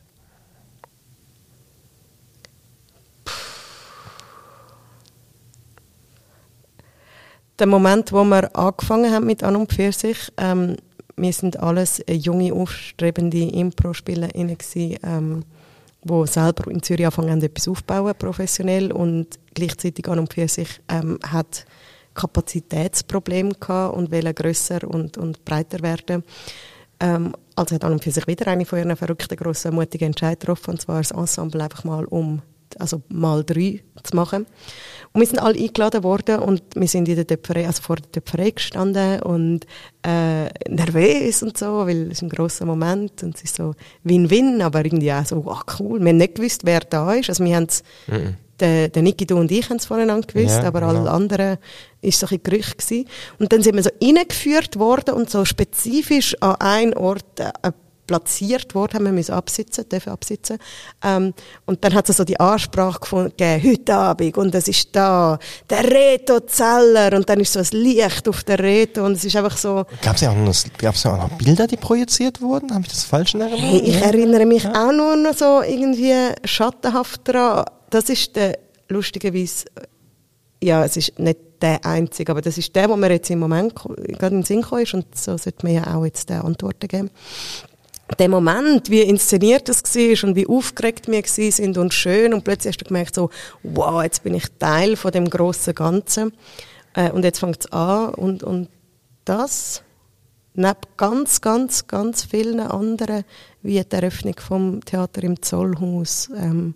Der Moment, wo wir angefangen haben mit An und Pfirsich, wir sind alles junge, aufstrebende Impro-SpielerInnen gewesen, die selber in Zürich angefangen haben, etwas aufzubauen, professionell, und gleichzeitig An und Pfirsich hat Kapazitätsprobleme gehabt und wollte grösser und breiter werden. Also hat An und Pfirsich wieder eine von ihren verrückten, grossen, mutigen Entscheidungen getroffen, und zwar das Ensemble einfach mal mal 3 zu machen. Und wir sind alle eingeladen worden und wir sind in der Töpferei, also vor der Töpferei gestanden und nervös und so, weil es ist ein grosser Moment und es ist so Win-Win, aber irgendwie auch so, cool. Wir haben nicht gewusst, wer da ist. Also wir haben es, der Niki, du und ich haben es voneinander gewusst, aber alle anderen ist so ein Gerücht gewesen. Und dann sind wir so reingeführt worden und so spezifisch an einen Ort platziert worden, haben wir dürfen absitzen. Und dann hat es so die Ansprache gegeben, heute Abend, und es ist da, der Reto Zeller, und dann ist so ein Licht auf der Reto, und es ist einfach so... Gab's ja auch noch Bilder, die projiziert wurden? Habe ich das falsch in Erinnerung? Hey, ich erinnere mich auch nur noch so irgendwie schattenhaft daran. Das ist lustigerweise, ja, es ist nicht der einzige, aber das ist der, wo mir jetzt im Moment gerade in den Sinn gekommen ist, und so sollte man ja auch jetzt Antworten geben. Der Moment, wie inszeniert das war und wie aufgeregt wir sind und schön, und plötzlich hast du gemerkt so, wow, jetzt bin ich Teil von dem grossen Ganzen, und jetzt fängt es an, und das neben ganz, ganz, ganz vielen anderen, wie die Eröffnung vom Theater im Zollhaus,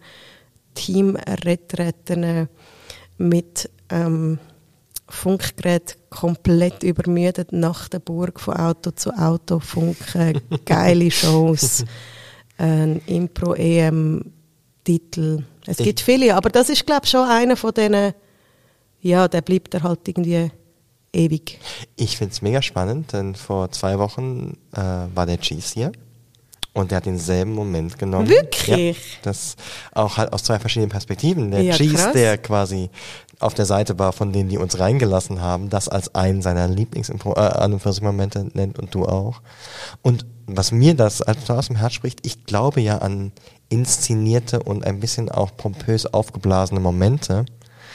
Teamretreten mit Funkgerät komplett übermüdet nach der Burg, von Auto zu Auto funken, geile Shows, ein Impro-EM-Titel. Es gibt viele, aber das ist, glaube ich, schon einer von denen, ja, der bleibt er halt irgendwie ewig. Ich finde es mega spannend, denn vor 2 Wochen war der Cheese hier. Und der hat denselben Moment genommen. Wirklich? Ja, das auch halt aus 2 verschiedenen Perspektiven. Der ja, Cheese, krass. der quasi auf der Seite war von denen, die uns reingelassen haben, das als einen seiner Lieblings-An- und Pfirsich-Momente nennt, und du auch. Und was mir das aus dem Herz spricht, ich glaube ja an inszenierte und ein bisschen auch pompös aufgeblasene Momente.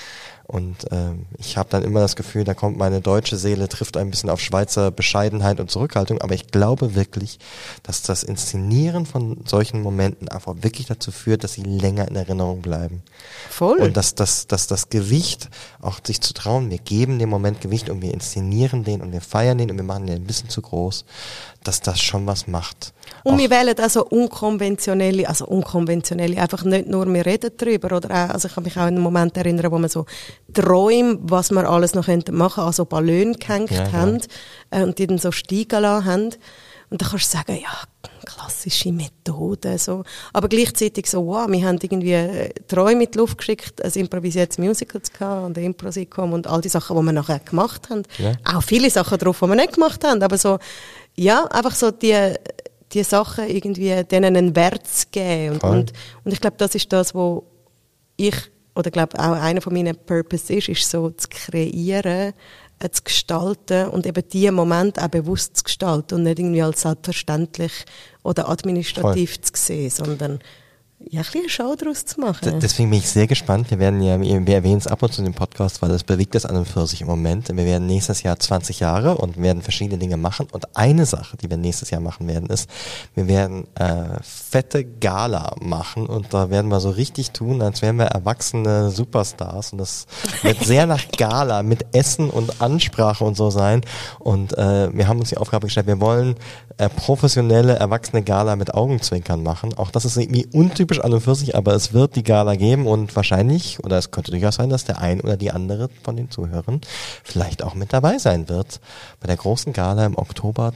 Und ich habe dann immer das Gefühl, da kommt meine deutsche Seele, trifft ein bisschen auf Schweizer Bescheidenheit und Zurückhaltung, aber ich glaube wirklich, dass das Inszenieren von solchen Momenten einfach wirklich dazu führt, dass sie länger in Erinnerung bleiben. Voll. Und dass das Gewicht, auch sich zu trauen, wir geben dem Moment Gewicht und wir inszenieren den und wir feiern den und wir machen den ein bisschen zu groß, dass das schon was macht. Und wir wählen also unkonventionelle, einfach nicht nur, wir reden darüber, oder auch, also ich kann mich auch an einen Moment erinnern, wo man so träumt, was wir alles noch machen könnten, also Ballone gehängt haben und die dann so steigen lassen haben. Und dann kannst du sagen, ja, klassische Methode, so. Aber gleichzeitig so, wow, wir haben irgendwie Träume in die Luft geschickt, ein improvisiertes Musical zu haben und ein Impro-Sitcom und all die Sachen, die wir nachher gemacht haben. Ja. Auch viele Sachen drauf, die wir nicht gemacht haben, aber so, ja, einfach so die Sachen irgendwie denen einen Wert zu geben. Und ich glaube, das ist das, wo ich, oder glaube auch einer von meinen Purpose ist so zu kreieren, zu gestalten und eben diese Momente auch bewusst zu gestalten und nicht irgendwie als selbstverständlich oder administrativ zu sehen, sondern ja, ein bisschen eine Show daraus zu machen. Deswegen bin ich sehr gespannt. Wir erwähnen es ab und zu in dem Podcast, weil das bewegt das an und für sich im Moment. Wir werden nächstes Jahr 20 Jahre und werden verschiedene Dinge machen. Und eine Sache, die wir nächstes Jahr machen werden, ist, wir werden fette Gala machen und da werden wir so richtig tun, als wären wir erwachsene Superstars. Und das wird sehr nach Gala mit Essen und Ansprache und so sein. Und wir haben uns die Aufgabe gestellt, wir wollen professionelle, erwachsene Gala mit Augenzwinkern machen. Auch das ist irgendwie untypisch an und für sich, aber es wird die Gala geben und wahrscheinlich, oder es könnte durchaus sein, dass der ein oder die andere von den Zuhörern vielleicht auch mit dabei sein wird bei der großen Gala im Oktober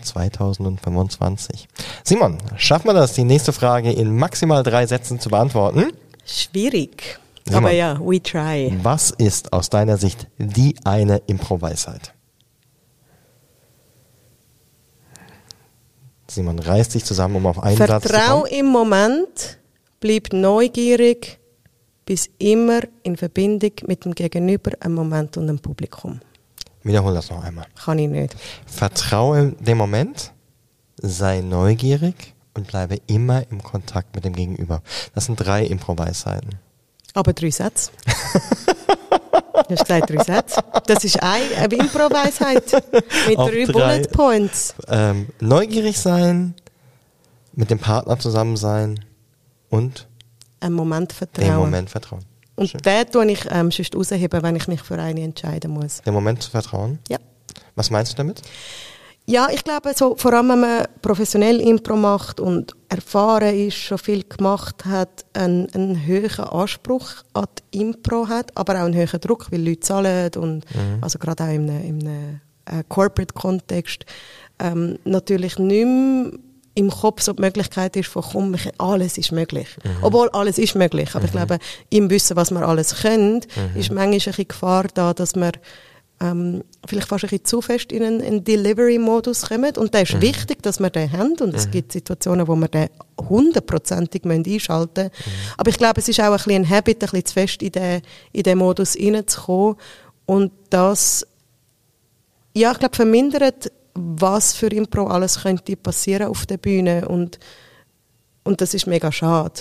2025. Simon, schaffen wir das, die nächste Frage in maximal 3 Sätzen zu beantworten? Schwierig, Simon, aber ja, we try. Was ist aus deiner Sicht die eine Impro-Weisheit? Simon reißt sich zusammen, um auf einen Satz zu kommen. Vertrau im Moment, bleib neugierig, bis immer in Verbindung mit dem Gegenüber, einem Moment und dem Publikum. Wiederhol das noch einmal. Kann ich nicht. Vertraue dem Moment, sei neugierig und bleibe immer im Kontakt mit dem Gegenüber. Das sind 3 Impro-Weisheiten. Aber 3 Sätze. Du hast gesagt 3 Sätze. Das ist eine Impro-Weisheit mit 3 Bullet Points. Neugierig sein, mit dem Partner zusammen sein und einen Moment vertrauen. Den Moment vertrauen. Und schön. den tue ich sonst rausheben, wenn ich mich für eine entscheiden muss. Den Moment zu vertrauen? Ja. Was meinst du damit? Ja, ich glaube, so, vor allem, wenn man professionell Impro macht und erfahren ist, schon viel gemacht hat, einen hohen Anspruch an die Impro hat, aber auch einen hohen Druck, weil Leute zahlen und also gerade auch in einem Corporate-Kontext natürlich nicht mehr im Kopf so die Möglichkeit ist von, komm, alles ist möglich. Obwohl, alles ist möglich. Aber ich glaube, im Wissen, was wir alles können, ist manchmal ein bisschen Gefahr da, dass wir vielleicht fast ein bisschen zu fest in einen Delivery-Modus kommen. Und da ist wichtig, dass wir den haben. Und es gibt Situationen, wo wir den 100%ig einschalten müssen. Aber ich glaube, es ist auch ein bisschen ein Habit, ein bisschen zu fest in den Modus reinzukommen. Und das, ja, ich glaube, vermindert, was für Impro alles könnte passieren auf der Bühne. Und das ist mega schade.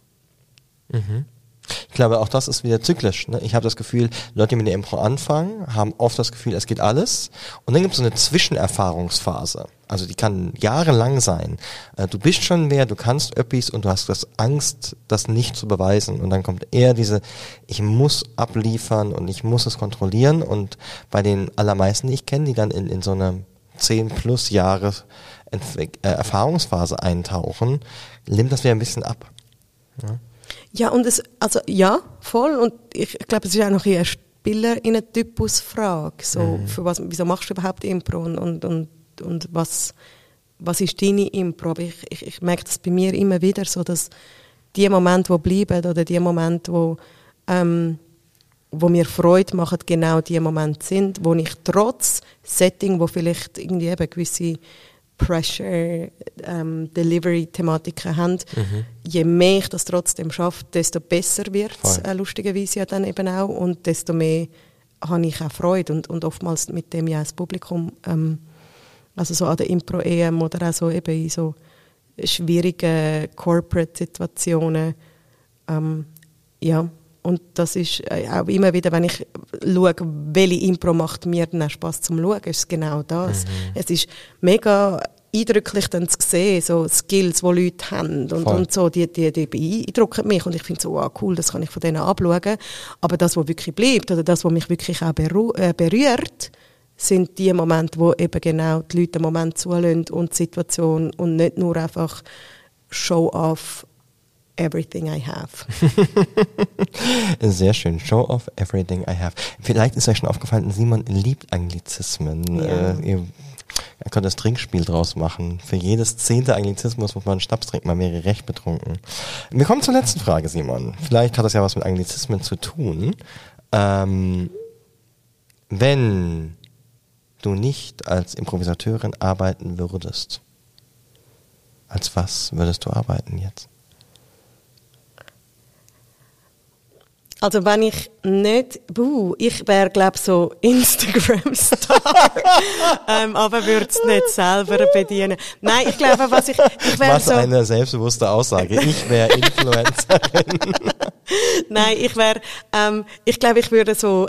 Ich glaube, auch das ist wieder zyklisch. Ne? Ich habe das Gefühl, Leute, die mit der Impro anfangen, haben oft das Gefühl, es geht alles. Und dann gibt es so eine Zwischenerfahrungsphase. Also die kann jahrelang sein. Du bist schon wer, du kannst öppis und du hast das Angst, das nicht zu beweisen. Und dann kommt eher diese, ich muss abliefern und ich muss es kontrollieren. Und bei den allermeisten, die ich kenne, die dann in so eine 10 plus Jahre Erfahrungsphase eintauchen, nimmt das wieder ein bisschen ab. Ja. Ja, und ja, voll. Und ich glaube, es ist auch noch eine Spielerinnen-Typus-Frage. So, wieso machst du überhaupt Impro? Und was ist deine Impro? Aber ich merke das bei mir immer wieder so, dass die Momente, die bleiben, oder die Momente, wo mir Freude machen, genau die Momente sind, wo ich trotz Setting, wo vielleicht irgendwie eben gewisse Pressure, Delivery-Thematiken haben. Je mehr ich das trotzdem schaffe, desto besser wird es lustigerweise ja dann eben auch und desto mehr habe ich auch Freude und oftmals mit dem ja das Publikum, also so an der Impro-EM oder auch so eben in so schwierigen Corporate-Situationen, ja. Und das ist auch immer wieder, wenn ich schaue, welche Impro macht mir dann auch Spass zum Schauen, ist es genau das. Es ist mega eindrücklich dann zu sehen, so Skills, die Leute haben und so, die beeindrucken mich und ich finde so, wow, cool, das kann ich von denen abschauen. Aber das, was wirklich bleibt oder das, was mich wirklich auch berührt, sind die Momente, wo eben genau die Leute einen Moment zulassen und die Situation und nicht nur einfach show off everything I have. Sehr schön. Show off everything I have. Vielleicht ist euch schon aufgefallen, Simon liebt Anglizismen. Ja. Er konnte das Trinkspiel draus machen. Für jedes 10. Anglizismus muss man einen Schnaps trinken, man wäre recht betrunken. Wir kommen zur letzten Frage, Simon. Vielleicht hat das ja was mit Anglizismen zu tun. Wenn du nicht als Improvisateurin arbeiten würdest, als was würdest du arbeiten jetzt? Also wenn ich nicht, ich wäre glaube so Instagram-Star, aber würde es nicht selber bedienen. Nein, ich glaube, was wäre so... Was eine selbstbewusste Aussage. Ich wäre Influencerin. Nein, ich glaube, ich würde so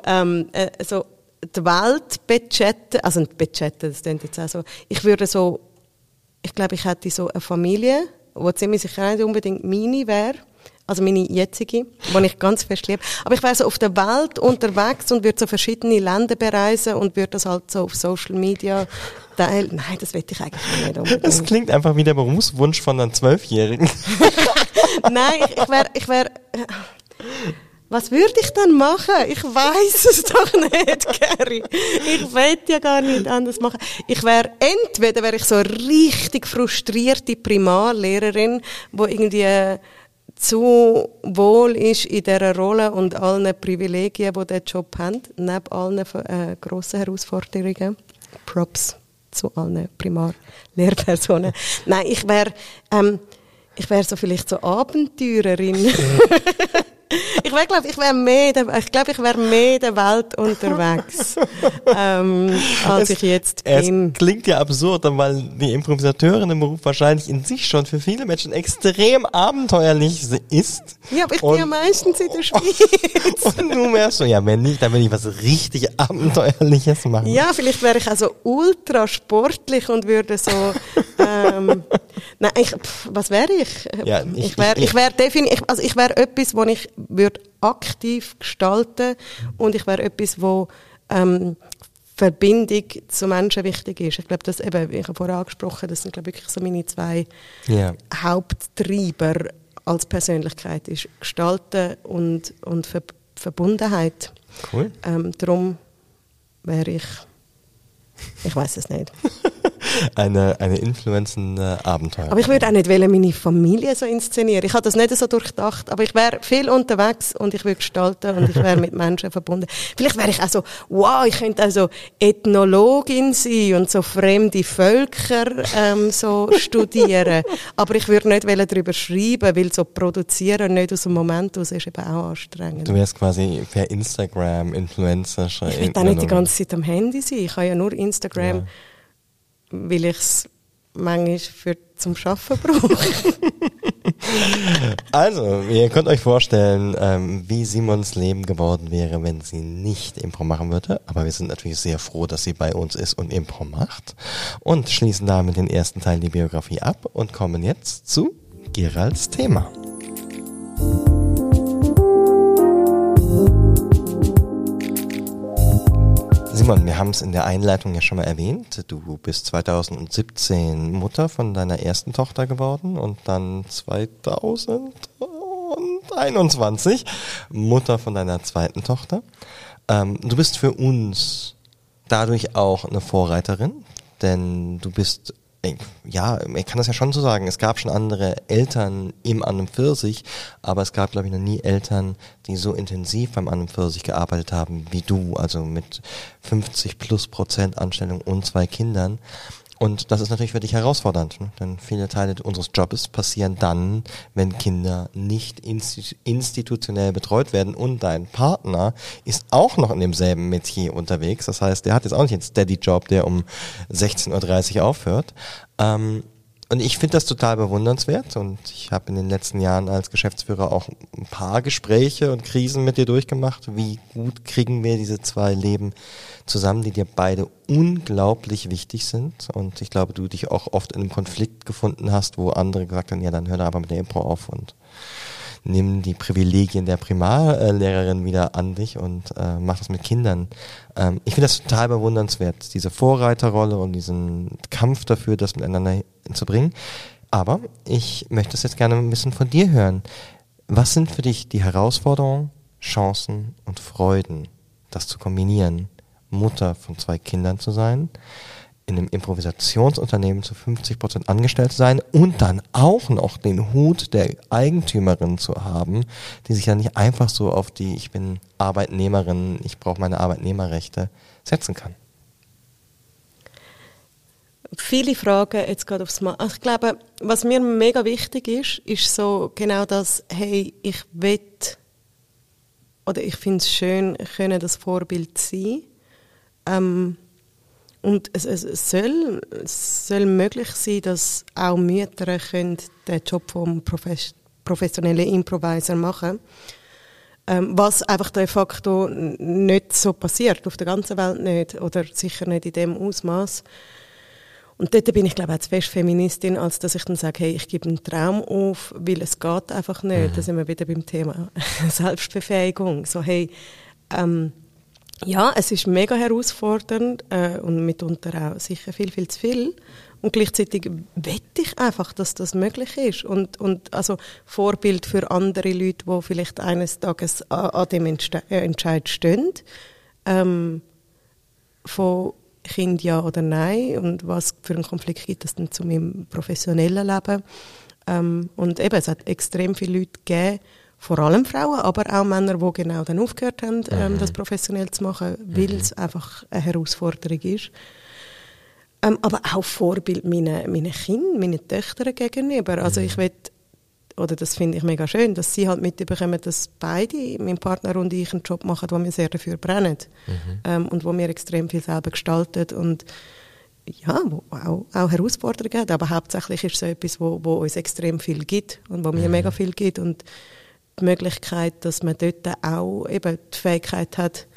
die Welt budgetten, also nicht budgetten, das klingt jetzt auch so. Ich glaube, ich hätte so eine Familie, die ziemlich sicher nicht unbedingt meine wäre, also meine jetzige, die ich ganz fest liebe. Aber ich wäre so auf der Welt unterwegs und würde so verschiedene Länder bereisen und würde das halt so auf Social Media teilen. Nein, das will ich eigentlich nicht unbedingt. Das klingt einfach wie der Berufswunsch von einer 12-Jährigen. Nein, ich wäre was würde ich dann machen? Ich weiss es doch nicht, Gary. Ich will ja gar nicht anders machen. Entweder wäre ich so eine richtig frustrierte Primarlehrerin, die irgendwie zu wohl ist in dieser Rolle und allen Privilegien, die diesen Job haben, neben allen grossen Herausforderungen. Props zu allen Primarlehrpersonen. Nein, ich wäre so vielleicht so Abenteurerin. Ich wäre mehr in der Welt unterwegs, als ich jetzt bin. Es klingt ja absurd, weil die Improvisateurin im Beruf wahrscheinlich in sich schon für viele Menschen extrem abenteuerlich ist. Ja, aber ich bin ja meistens in der Schweiz. Und du wärst so, ja, wenn nicht, dann will ich was richtig Abenteuerliches machen. Ja, vielleicht wäre ich also ultra sportlich und würde so, nein, was wäre ich? Ja, ich wäre definitiv, also ich wäre etwas, wo ich würde aktiv gestalten und ich wäre etwas, wo Verbindung zu Menschen wichtig ist. Ich glaube, das eben, ich habe vorher angesprochen, das sind glaube ich wirklich so meine zwei Haupttreiber als Persönlichkeit, ist Gestalten und Verbundenheit. Cool. Darum wäre ich weiß es nicht. Eine influenzende Abenteuer. Aber ich würde auch nicht meine Familie so inszenieren. Ich habe das nicht so durchdacht, aber ich wäre viel unterwegs und ich würde gestalten und ich wäre mit Menschen verbunden. Vielleicht wäre ich auch so, wow, ich könnte also Ethnologin sein und so fremde Völker so studieren. Aber ich würde nicht darüber schreiben, weil so produzieren nicht aus dem Moment aus ist eben auch anstrengend. Du wärst quasi per Instagram-Influencer. Ich will auch nicht die ganze Zeit am Handy sein. Ich habe ja nur Instagram, weil ich es manchmal zum Arbeiten brauche. Also, ihr könnt euch vorstellen, wie Simons Leben geworden wäre, wenn sie nicht Impro machen würde. Aber wir sind natürlich sehr froh, dass sie bei uns ist und Impro macht. Und schließen damit den ersten Teil der Biografie ab und kommen jetzt zu Geralds Thema. Simon, wir haben es in der Einleitung ja schon mal erwähnt. Du bist 2017 Mutter von deiner ersten Tochter geworden und dann 2021 Mutter von deiner zweiten Tochter. Du bist für uns dadurch auch eine Vorreiterin, denn du bist, ja, ich kann das ja schon so sagen, es gab schon andere Eltern im An und Pfirsich, aber es gab, glaube ich, noch nie Eltern, die so intensiv beim An und Pfirsich gearbeitet haben wie du, also mit 50+% Anstellung und 2 Kindern. Und das ist natürlich für dich herausfordernd, ne? Denn viele Teile unseres Jobs passieren dann, wenn Kinder nicht institutionell betreut werden und dein Partner ist auch noch in demselben Metier unterwegs. Das heißt, der hat jetzt auch nicht einen Steady-Job, der um 16:30 Uhr aufhört. Und ich finde das total bewundernswert und ich habe in den letzten Jahren als Geschäftsführer auch ein paar Gespräche und Krisen mit dir durchgemacht. Wie gut kriegen wir diese zwei Leben zusammen, die dir beide unglaublich wichtig sind, und ich glaube, du dich auch oft in einem Konflikt gefunden hast, wo andere gesagt haben, ja, dann hör da aber mit der Impro auf und nimm die Privilegien der Primarlehrerin wieder an dich und mach das mit Kindern. Ich finde das total bewundernswert, diese Vorreiterrolle und diesen Kampf dafür, das miteinander zu bringen. Aber ich möchte es jetzt gerne ein bisschen von dir hören. Was sind für dich die Herausforderungen, Chancen und Freuden, das zu kombinieren, Mutter von 2 Kindern zu sein, in einem Improvisationsunternehmen zu 50% angestellt zu sein und dann auch noch den Hut der Eigentümerin zu haben, die sich ja nicht einfach so auf die, ich bin Arbeitnehmerin, ich brauche meine Arbeitnehmerrechte, setzen kann? Viele Fragen jetzt gerade aufs Mal. Also ich glaube, was mir mega wichtig ist so genau das, hey, ich will oder ich finde es schön, können das Vorbild sein. Und es soll möglich sein, dass auch Mütter können den Job vom professionellen Improviser machen können. Was einfach de facto nicht so passiert, auf der ganzen Welt nicht, oder sicher nicht in dem Ausmaß. Und dort bin ich, glaube ich, auch zu fest Feministin, als dass ich dann sage, hey, ich gebe einen Traum auf, weil es geht einfach nicht. Da sind wir wieder beim Thema Selbstbefähigung. So, hey, ja, es ist mega herausfordernd und mitunter auch sicher viel, viel zu viel. Und gleichzeitig wette ich einfach, dass das möglich ist. Und also Vorbild für andere Leute, die vielleicht eines Tages an dem Entscheid stehen, von Kind ja oder nein und was für einen Konflikt gibt es denn zu meinem professionellen Leben. Und eben, es hat extrem viele Leute gegeben, vor allem Frauen, aber auch Männer, die genau dann aufgehört haben, das professionell zu machen, weil es einfach eine Herausforderung ist. Aber auch Vorbild meinen Kindern, meinen Töchtern gegenüber. Also ich will, oder das finde ich mega schön, dass sie halt mitbekommen, dass beide, mein Partner und ich, einen Job machen, wo wir sehr dafür brennen. Und wo wir extrem viel selber gestalten und ja, wo auch Herausforderungen hat. Aber hauptsächlich ist es so etwas, wo uns extrem viel gibt und wo mir mega viel gibt. Und die Möglichkeit, dass man dort auch eben die Fähigkeit hat,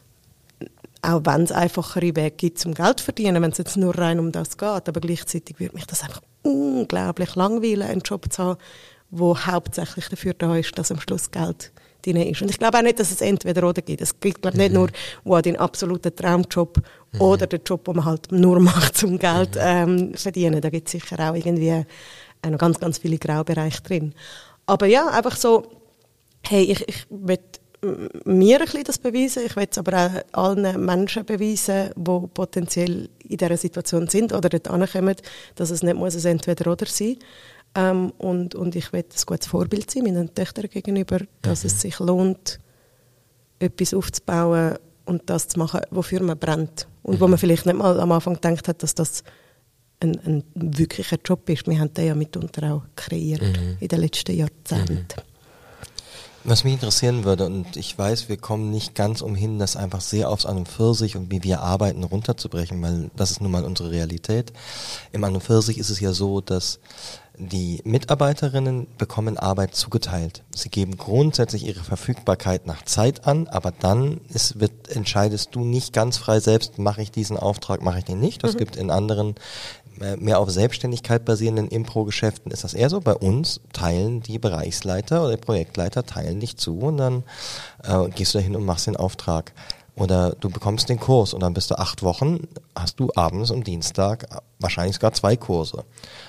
auch wenn es einfachere Wege gibt zum Geld zu verdienen, wenn es jetzt nur rein um das geht, aber gleichzeitig würde mich das einfach unglaublich langweilen, einen Job zu haben, der hauptsächlich dafür da ist, dass am Schluss Geld drin ist. Und ich glaube auch nicht, dass es entweder oder gibt. Es gibt glaube nicht nur den absoluten Traumjob oder den Job, den man halt nur macht, um Geld verdienen. Da gibt es sicher auch irgendwie noch ganz, ganz viele Graubereiche drin. Aber ja, einfach so, hey, ich will mir ein bisschen das beweisen, ich will es aber auch allen Menschen beweisen, die potenziell in dieser Situation sind oder dort ankommen, dass es nicht muss ein Entweder-Oder sein. Und ich will ein gutes Vorbild sein meinen Töchtern gegenüber, dass es sich lohnt, etwas aufzubauen und das zu machen, wofür man brennt. Und wo man vielleicht nicht mal am Anfang gedacht hat, dass das ein wirklicher Job ist. Wir haben den ja mitunter auch kreiert in den letzten Jahrzehnten. Was mich interessieren würde, und ich weiß, wir kommen nicht ganz umhin, das einfach sehr aufs An und Pfirsich und wie wir arbeiten runterzubrechen, weil das ist nun mal unsere Realität. Im An und Pfirsich ist es ja so, dass die Mitarbeiterinnen bekommen Arbeit zugeteilt. Sie geben grundsätzlich ihre Verfügbarkeit nach Zeit an, aber dann entscheidest du nicht ganz frei selbst, mache ich diesen Auftrag, mache ich den nicht. Das gibt in anderen mehr auf Selbstständigkeit basierenden Impro-Geschäften ist das eher so. Bei uns teilen die Bereichsleiter oder die Projektleiter teilen dich zu und dann gehst du dahin und machst den Auftrag. Oder du bekommst den Kurs und dann bist du 8 Wochen, hast du abends und Dienstag wahrscheinlich sogar 2 Kurse.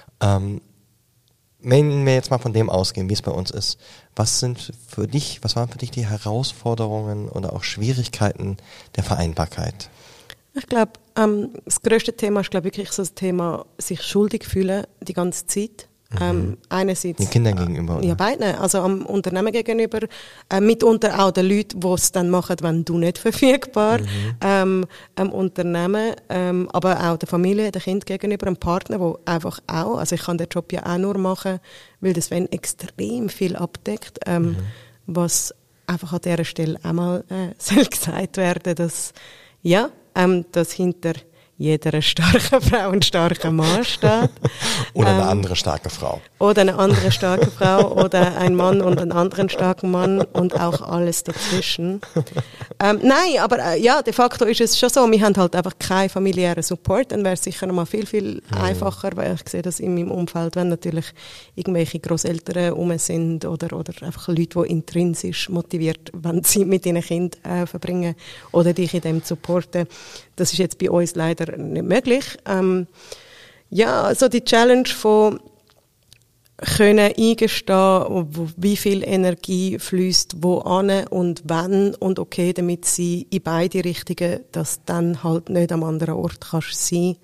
Wenn wir jetzt mal von dem ausgehen, wie es bei uns ist, was waren für dich die Herausforderungen oder auch Schwierigkeiten der Vereinbarkeit? Ich glaube, das grösste Thema ist wirklich so das Thema, sich schuldig fühlen die ganze Zeit. Einerseits den Kindern gegenüber, oder? Ja, beiden. Also am Unternehmen gegenüber, mitunter auch den Leuten, die es dann machen, wenn du nicht verfügbar, am Unternehmen, aber auch der Familie, den Kind gegenüber, einem Partner, wo einfach auch, also ich kann den Job ja auch nur machen, weil das wenn extrem viel abdeckt, was einfach an dieser Stelle auch mal soll gesagt werden, dass ja, dass hinter jeder starken Frau ein starker Mann steht. Oder eine andere starke Frau. Oder eine andere starke Frau oder ein Mann und einen anderen starken Mann und auch alles dazwischen. Nein, aber ja, de facto ist es schon so, wir haben halt einfach keinen familiären Support, dann wäre es sicher noch mal viel, viel einfacher, weil ich sehe das in meinem Umfeld, wenn natürlich irgendwelche Grosseltern rum sind oder einfach Leute, die intrinsisch motiviert, wenn sie mit ihren Kindern verbringen oder dich in dem supporten. Das ist jetzt bei uns leider nicht möglich. Ja, also die Challenge von können eingestehen, wie viel Energie fließt wo an und wann und okay, damit sie in beide Richtungen, dass dann halt nicht am anderen Ort kannst sein.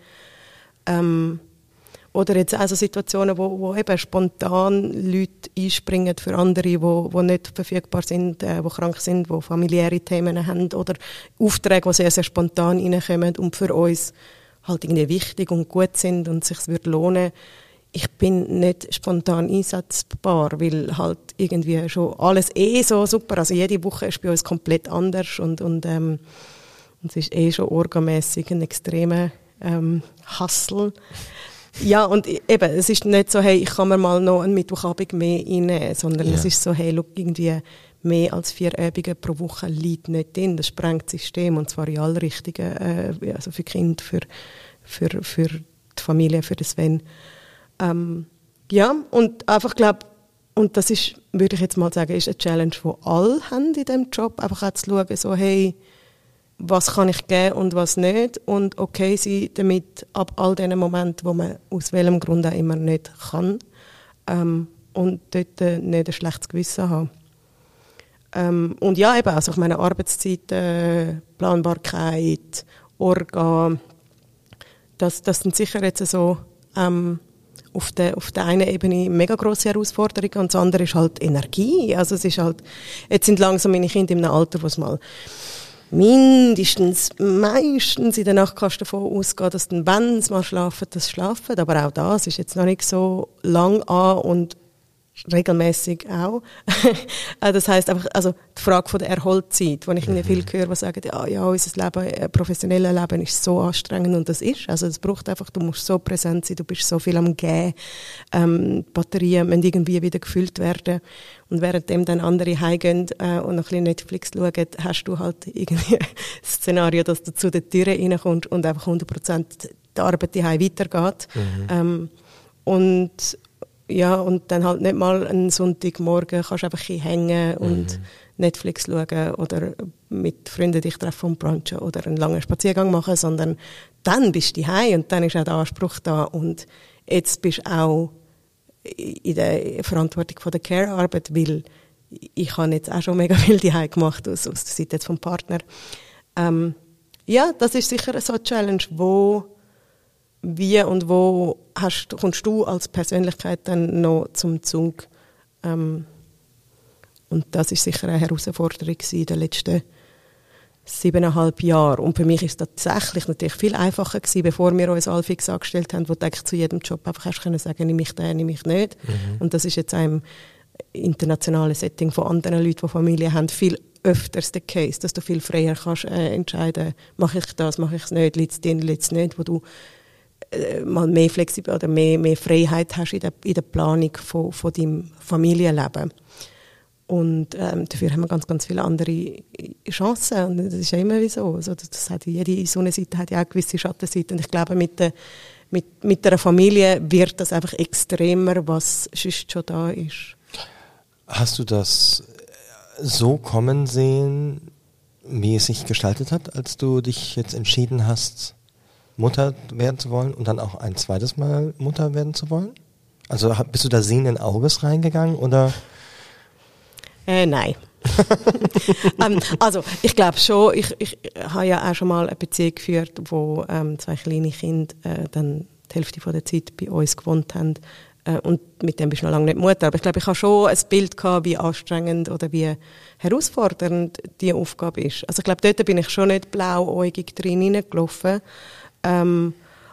Oder jetzt also Situationen, wo eben spontan Leute einspringen für andere, wo nicht verfügbar sind, wo krank sind, wo familiäre Themen haben oder Aufträge, die sehr, sehr spontan reinkommen und für uns halt irgendwie wichtig und gut sind und sich würde lohnen. Ich bin nicht spontan einsetzbar, weil halt irgendwie schon alles so super, also jede Woche ist bei uns komplett anders und es ist schon orgamässig ein extremer Hustle. Ja, und eben, es ist nicht so, hey, ich kann mir mal noch einen Mittwochabend mehr reinnehmen, sondern es ist so, hey, look, irgendwie mehr als 4 Übungen pro Woche liegt nicht drin. Das sprengt das System, und zwar in alle Richtungen, also für Kinder, für die Familie, für den Sven. Ja, und einfach, glaube, und das ist, würde ich jetzt mal sagen, ist eine Challenge, die alle haben in diesem Job, einfach auch zu schauen, so, hey, was kann ich geben und was nicht und okay sein damit ab all diesen Momenten, wo man aus welchem Grund auch immer nicht kann und dort nicht ein schlechtes Gewissen haben. Und ja, eben, also ich meine Arbeitszeit, Planbarkeit, Orga, das sind sicher jetzt so auf der einen Ebene mega grosse Herausforderungen und das andere ist halt Energie. Also es ist halt, jetzt sind langsam meine Kinder in einem Alter, wo es mal meistens in der Nacht kannst du davon ausgehen, dass dann, wenn sie mal schlafen, das schlafen. Aber auch das ist jetzt noch nicht so lang an und regelmäßig auch. Das heisst einfach, also die Frage von der Erholzeit, wo ich viel höre, die sagen, ja, unser Leben, professionelles Leben ist so anstrengend und das ist. Also es braucht einfach, du musst so präsent sein, du bist so viel am Gehen, die Batterien müssen irgendwie wieder gefüllt werden und währenddem dann andere heimgehen und noch ein bisschen Netflix schauen, hast du halt irgendwie das Szenario, dass du zu den Türen reinkommst und einfach 100% die Arbeit daheim weitergeht. Ja, und dann halt nicht mal einen Sonntagmorgen kannst du einfach hängen und Netflix schauen oder mit Freunden dich treffen und brunchen oder einen langen Spaziergang machen, sondern dann bist du daheim und dann ist auch der Anspruch da und jetzt bist du auch in der Verantwortung von der Care-Arbeit, weil ich habe jetzt auch schon mega viel daheim gemacht aus der Seite jetzt vom Partner. Ja, das ist sicher so eine Challenge, wie und wo kommst du als Persönlichkeit dann noch zum Zug? Und das ist sicher eine Herausforderung in den letzten 7,5 Jahren. Und für mich ist es tatsächlich natürlich viel einfacher gewesen, bevor wir uns alle fix angestellt haben, wo du zu jedem Job einfach hast können sagen, nehme ich den, nehme ich nicht. Und das ist jetzt auch im internationalen Setting von anderen Leuten, die Familie haben, viel öfters der Case, dass du viel freier kannst entscheiden, mache ich das, mache ich es nicht, liegt es dir, liegt es nicht, wo du mal mehr Flexibilität oder mehr Freiheit hast in der Planung von deinem Familienleben. Und dafür haben wir ganz, ganz viele andere Chancen. Und das ist ja immer wie so. Also das hat jede Sonnenseite hat ja auch gewisse Schattenseiten. Und ich glaube, mit einer Familie wird das einfach extremer, was sonst schon da ist. Hast du das so kommen sehen, wie es sich gestaltet hat, als du dich jetzt entschieden hast, Mutter werden zu wollen und dann auch ein zweites Mal Mutter werden zu wollen? Also bist du da sehenden Auges reingegangen oder? Nein. Also ich glaube schon, ich habe ja auch schon mal eine Beziehung geführt, wo 2 kleine Kinder dann die Hälfte von der Zeit bei uns gewohnt haben. Und mit dem bist du noch lange nicht Mutter. Aber ich glaube, ich habe schon ein Bild gehabt, wie anstrengend oder wie herausfordernd diese Aufgabe ist. Also ich glaube, dort bin ich schon nicht blauäugig drin hineingelaufen.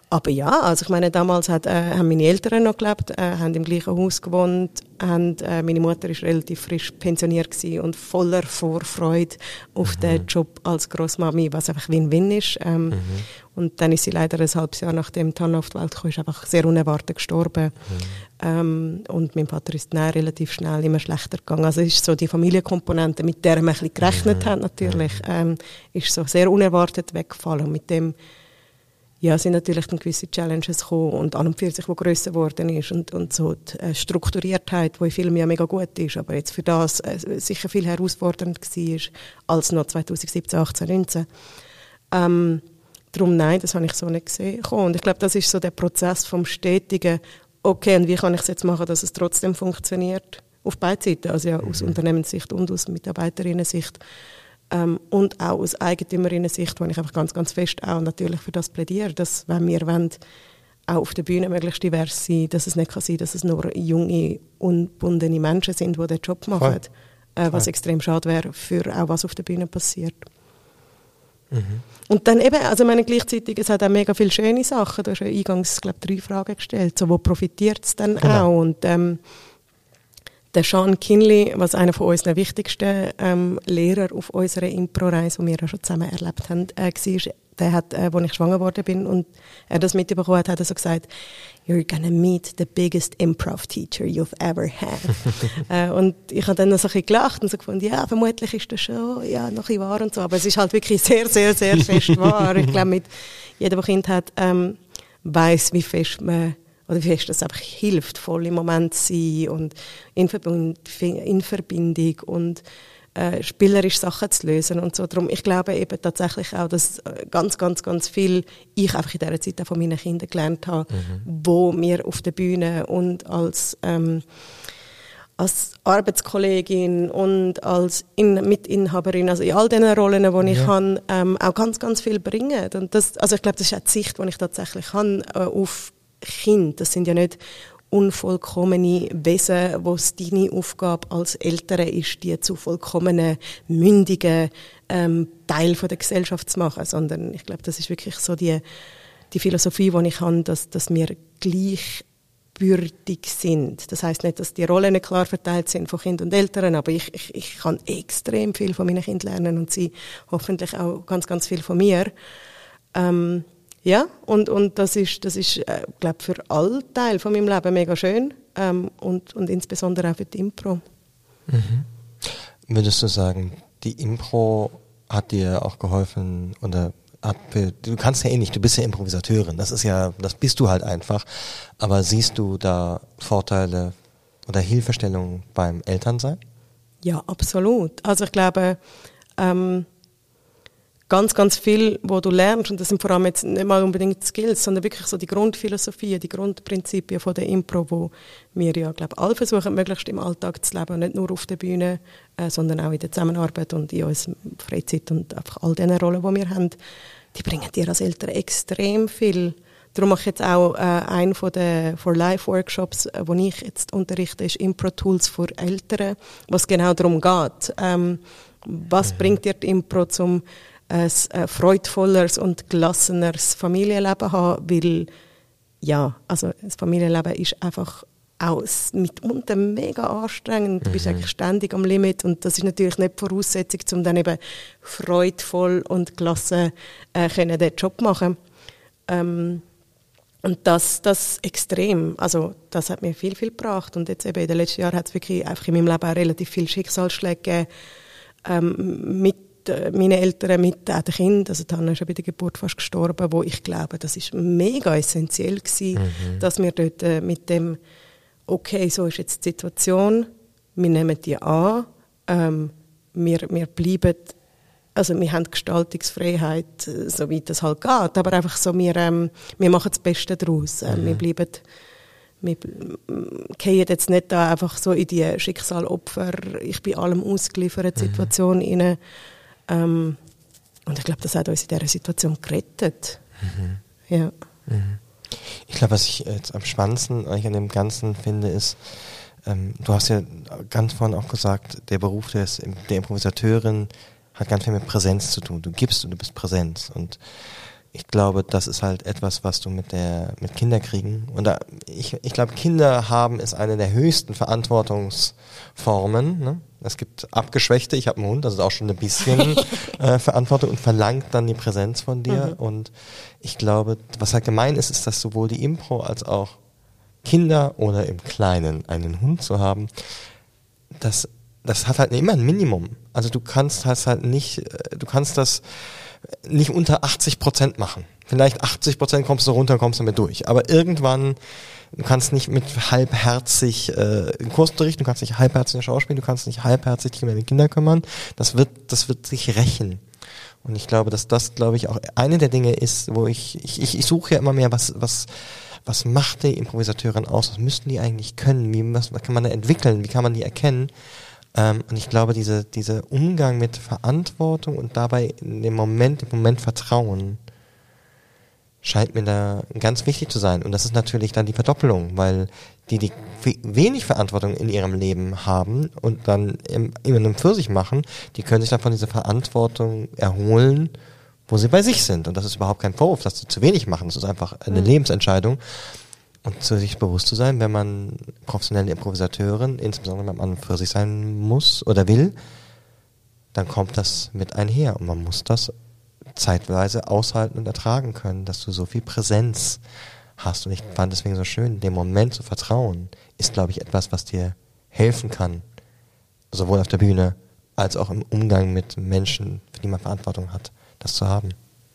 Aber ja, also ich meine, damals haben meine Eltern noch gelebt, haben im gleichen Haus gewohnt, meine Mutter ist relativ frisch pensioniert gewesen und voller Vorfreude auf den Job als Grossmami, was einfach Win-Win ist. Und dann ist sie leider ein halbes Jahr nachdem Hannah auf die Welt kam, ist einfach sehr unerwartet gestorben. Und mein Vater ist dann relativ schnell immer schlechter gegangen. Also es ist so die Familienkomponente, mit der man ein bisschen gerechnet hat natürlich, ist so sehr unerwartet weggefallen. Und mit dem sind natürlich dann gewisse Challenges gekommen und an und für sich, die grösser geworden ist und so die Strukturiertheit, die in Filmen ja mega gut ist, aber jetzt für das sicher viel herausfordernd war als noch 2017, 18, 19. Darum nein, das habe ich so nicht gesehen. Und ich glaube, das ist so der Prozess vom stetigen, okay, und wie kann ich es jetzt machen, dass es trotzdem funktioniert? Auf beiden Seiten, also ja, aus Unternehmenssicht und aus Mitarbeiterinnen-Sicht. Und auch aus Eigentümerinnen-Sicht, wo ich einfach ganz, ganz fest auch natürlich für das plädiere, dass wenn wir wollen, auch auf der Bühne möglichst divers sein, dass es nicht kann sein, dass es nur junge, ungebundene Menschen sind, die den Job machen, was extrem schade wäre für auch was auf der Bühne passiert. Und dann eben, also meine gleichzeitig, es hat auch mega viele schöne Sachen, du hast ja eingangs, glaube ich, 3 Fragen gestellt, so, wo profitiert es dann auch? Und der Sean Kinley, was einer von unseren wichtigsten Lehrer auf unserer Impro-Reise, die wir ja schon zusammen erlebt haben, war, der hat, als ich schwanger geworden bin und er das mitbekommen hat, hat er so gesagt, "You're gonna meet the biggest improv teacher you've ever had." Und ich habe dann noch so ein bisschen gelacht und so gefunden, ja, vermutlich ist das schon noch ein bisschen wahr und so, aber es ist halt wirklich sehr, sehr, sehr fest wahr. Ich glaube, jeder, der Kind hat, weiss, wie fest man oder wie fest das einfach hilft, voll im Moment zu sein und in Verbindung und spielerisch Sachen zu lösen und so. Darum, ich glaube eben tatsächlich auch, dass ganz, ganz, ganz viel ich einfach in dieser Zeit auch von meinen Kindern gelernt habe, wo mir auf der Bühne und als Arbeitskollegin und als Mitinhaberin, also in all diesen Rollen, die ich habe, auch ganz, ganz viel bringen. Und das, also ich glaube, das ist auch die Sicht, die ich tatsächlich habe auf Kinder. Das sind ja nicht unvollkommene Wesen, wo es deine Aufgabe als Eltern ist, die zu vollkommenen, mündigen Teil von der Gesellschaft zu machen, sondern ich glaube, das ist wirklich so die Philosophie, die ich habe, dass wir gleichbürtig sind. Das heißt nicht, dass die Rollen nicht klar verteilt sind von Kind und Eltern, aber ich kann extrem viel von meinen Kindern lernen und sie hoffentlich auch ganz, ganz viel von mir. Ja, und das ist glaube für alle Teile von meinem Leben mega schön und insbesondere auch für die Impro. Würdest du sagen, die Impro hat dir auch geholfen oder du kannst ja nicht, du bist ja Improvisateurin, das bist du halt einfach, aber siehst du da Vorteile oder Hilfestellungen beim Elternsein? Ja, absolut. Also ich glaube, ganz, ganz viel, wo du lernst, und das sind vor allem jetzt nicht mal unbedingt Skills, sondern wirklich so die Grundphilosophie, die Grundprinzipien von der Impro, wo wir ja, glaube ich, alle versuchen, möglichst im Alltag zu leben, nicht nur auf der Bühne, sondern auch in der Zusammenarbeit und in unserer Freizeit und einfach all diesen Rollen, die wir haben, die bringen dir als Eltern extrem viel. Darum mache ich jetzt auch einen von den For-Life-Workshops, wo ich jetzt unterrichte, ist Impro-Tools für Eltern, was genau darum geht. Was bringt dir die Impro zum ein freudvolleres und gelasseneres Familienleben haben, weil ja, also das Familienleben ist einfach auch mitunter mega anstrengend. Du bist eigentlich ständig am Limit und das ist natürlich nicht die Voraussetzung, um dann eben freudvoll und gelassen können den Job zu machen. Und das extrem, also das hat mir viel, viel gebracht und jetzt eben in den letzten Jahren hat es wirklich einfach in meinem Leben auch relativ viele Schicksalsschläge gegeben, mit meine Eltern, mit auch den Kindern, also Hannah ist ja bei der Geburt fast gestorben, wo ich glaube, das ist mega essentiell gewesen, dass wir dort mit dem, okay, so ist jetzt die Situation, wir nehmen die an, wir bleiben, also wir haben Gestaltungsfreiheit, soweit das halt geht, aber einfach so, wir machen das Beste daraus, wir bleiben, wir gehen jetzt nicht da einfach so in die Schicksalopfer, ich bin allem ausgeliefert Situation rein. Und ich glaube, das hat uns in dieser Situation gerettet. Ja. Ich glaube, was ich jetzt am spannendsten an dem Ganzen finde, ist, du hast ja ganz vorhin auch gesagt, der Beruf der Improvisateurin hat ganz viel mit Präsenz zu tun. Du gibst und du bist Präsenz. Und ich glaube, das ist halt etwas, was du mit Kinderkriegen, und ich glaube, Kinder haben ist eine der höchsten Verantwortungsformen, ne? Es gibt Abgeschwächte, ich habe einen Hund, das ist auch schon ein bisschen Verantwortung und verlangt dann die Präsenz von dir. Und ich glaube, was halt gemein ist, ist, dass sowohl die Impro als auch Kinder oder im Kleinen einen Hund zu haben, das hat halt immer ein Minimum. Also du kannst das nicht unter 80% machen. Vielleicht 80% kommst du runter, kommst damit durch. Aber irgendwann, du kannst nicht mit halbherzig Kursunterricht, du kannst nicht halbherzig Schauspiel, du kannst nicht halbherzig dich um deine Kinder kümmern. Das wird sich rächen. Und ich glaube, dass das, glaube ich, auch eine der Dinge ist, wo ich suche ja immer mehr, was macht die Improvisateurin aus? Was müssten die eigentlich können? Was kann man da entwickeln? Wie kann man die erkennen? Und ich glaube, dieser Umgang mit Verantwortung und dabei in dem Moment Vertrauen scheint mir da ganz wichtig zu sein. Und das ist natürlich dann die Verdoppelung, weil die wenig Verantwortung in ihrem Leben haben und dann immer einen Pfirsich machen, die können sich dann von dieser Verantwortung erholen, wo sie bei sich sind. Und das ist überhaupt kein Vorwurf, dass sie zu wenig machen. Das ist einfach eine Lebensentscheidung. Und zu sich bewusst zu sein, wenn man professionelle Improvisateurin, insbesondere wenn man für sich sein muss oder will, dann kommt das mit einher. Und man muss das zeitweise aushalten und ertragen können, dass du so viel Präsenz hast. Und ich fand deswegen so schön, dem Moment zu vertrauen, ist, glaube ich, etwas, was dir helfen kann, sowohl auf der Bühne als auch im Umgang mit Menschen, für die man Verantwortung hat, das zu haben.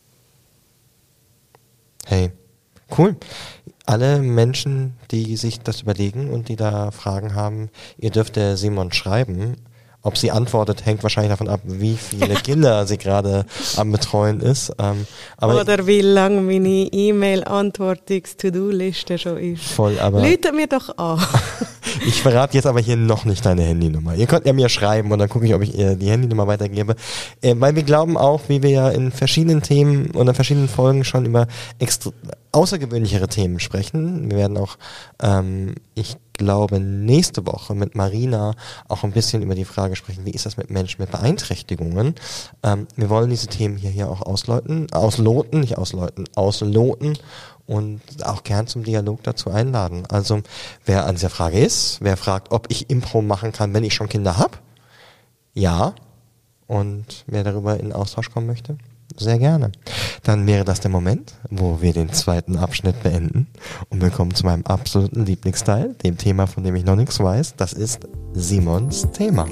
Hey, cool. Alle Menschen, die sich das überlegen und die da Fragen haben, ihr dürft der Simon schreiben. Ob sie antwortet, hängt wahrscheinlich davon ab, wie viele Kinder sie gerade am Betreuen ist. Aber oder wie lang meine E-Mail-Antwortungs-To-Do-Liste schon ist. Voll, aber Läute mir doch an. Ich verrate jetzt aber hier noch nicht deine Handynummer. Ihr könnt ja mir schreiben und dann gucke ich, ob ich ihr die Handynummer weitergebe. Weil wir glauben auch, wie wir ja in verschiedenen Themen und in verschiedenen Folgen schon über außergewöhnlichere Themen sprechen. Wir werden auch, ich glaube, nächste Woche mit Marina auch ein bisschen über die Frage sprechen, wie ist das mit Menschen mit Beeinträchtigungen. Wir wollen diese Themen hier auch ausloten und auch gern zum Dialog dazu einladen. Also wer an dieser Frage ist, wer fragt, ob ich Impro machen kann, wenn ich schon Kinder habe, ja. Und wer darüber in Austausch kommen möchte, sehr gerne. Dann wäre das der Moment, wo wir den zweiten Abschnitt beenden und wir kommen zu meinem absoluten Lieblingsteil, dem Thema, von dem ich noch nichts weiß. Das ist Simons Thema.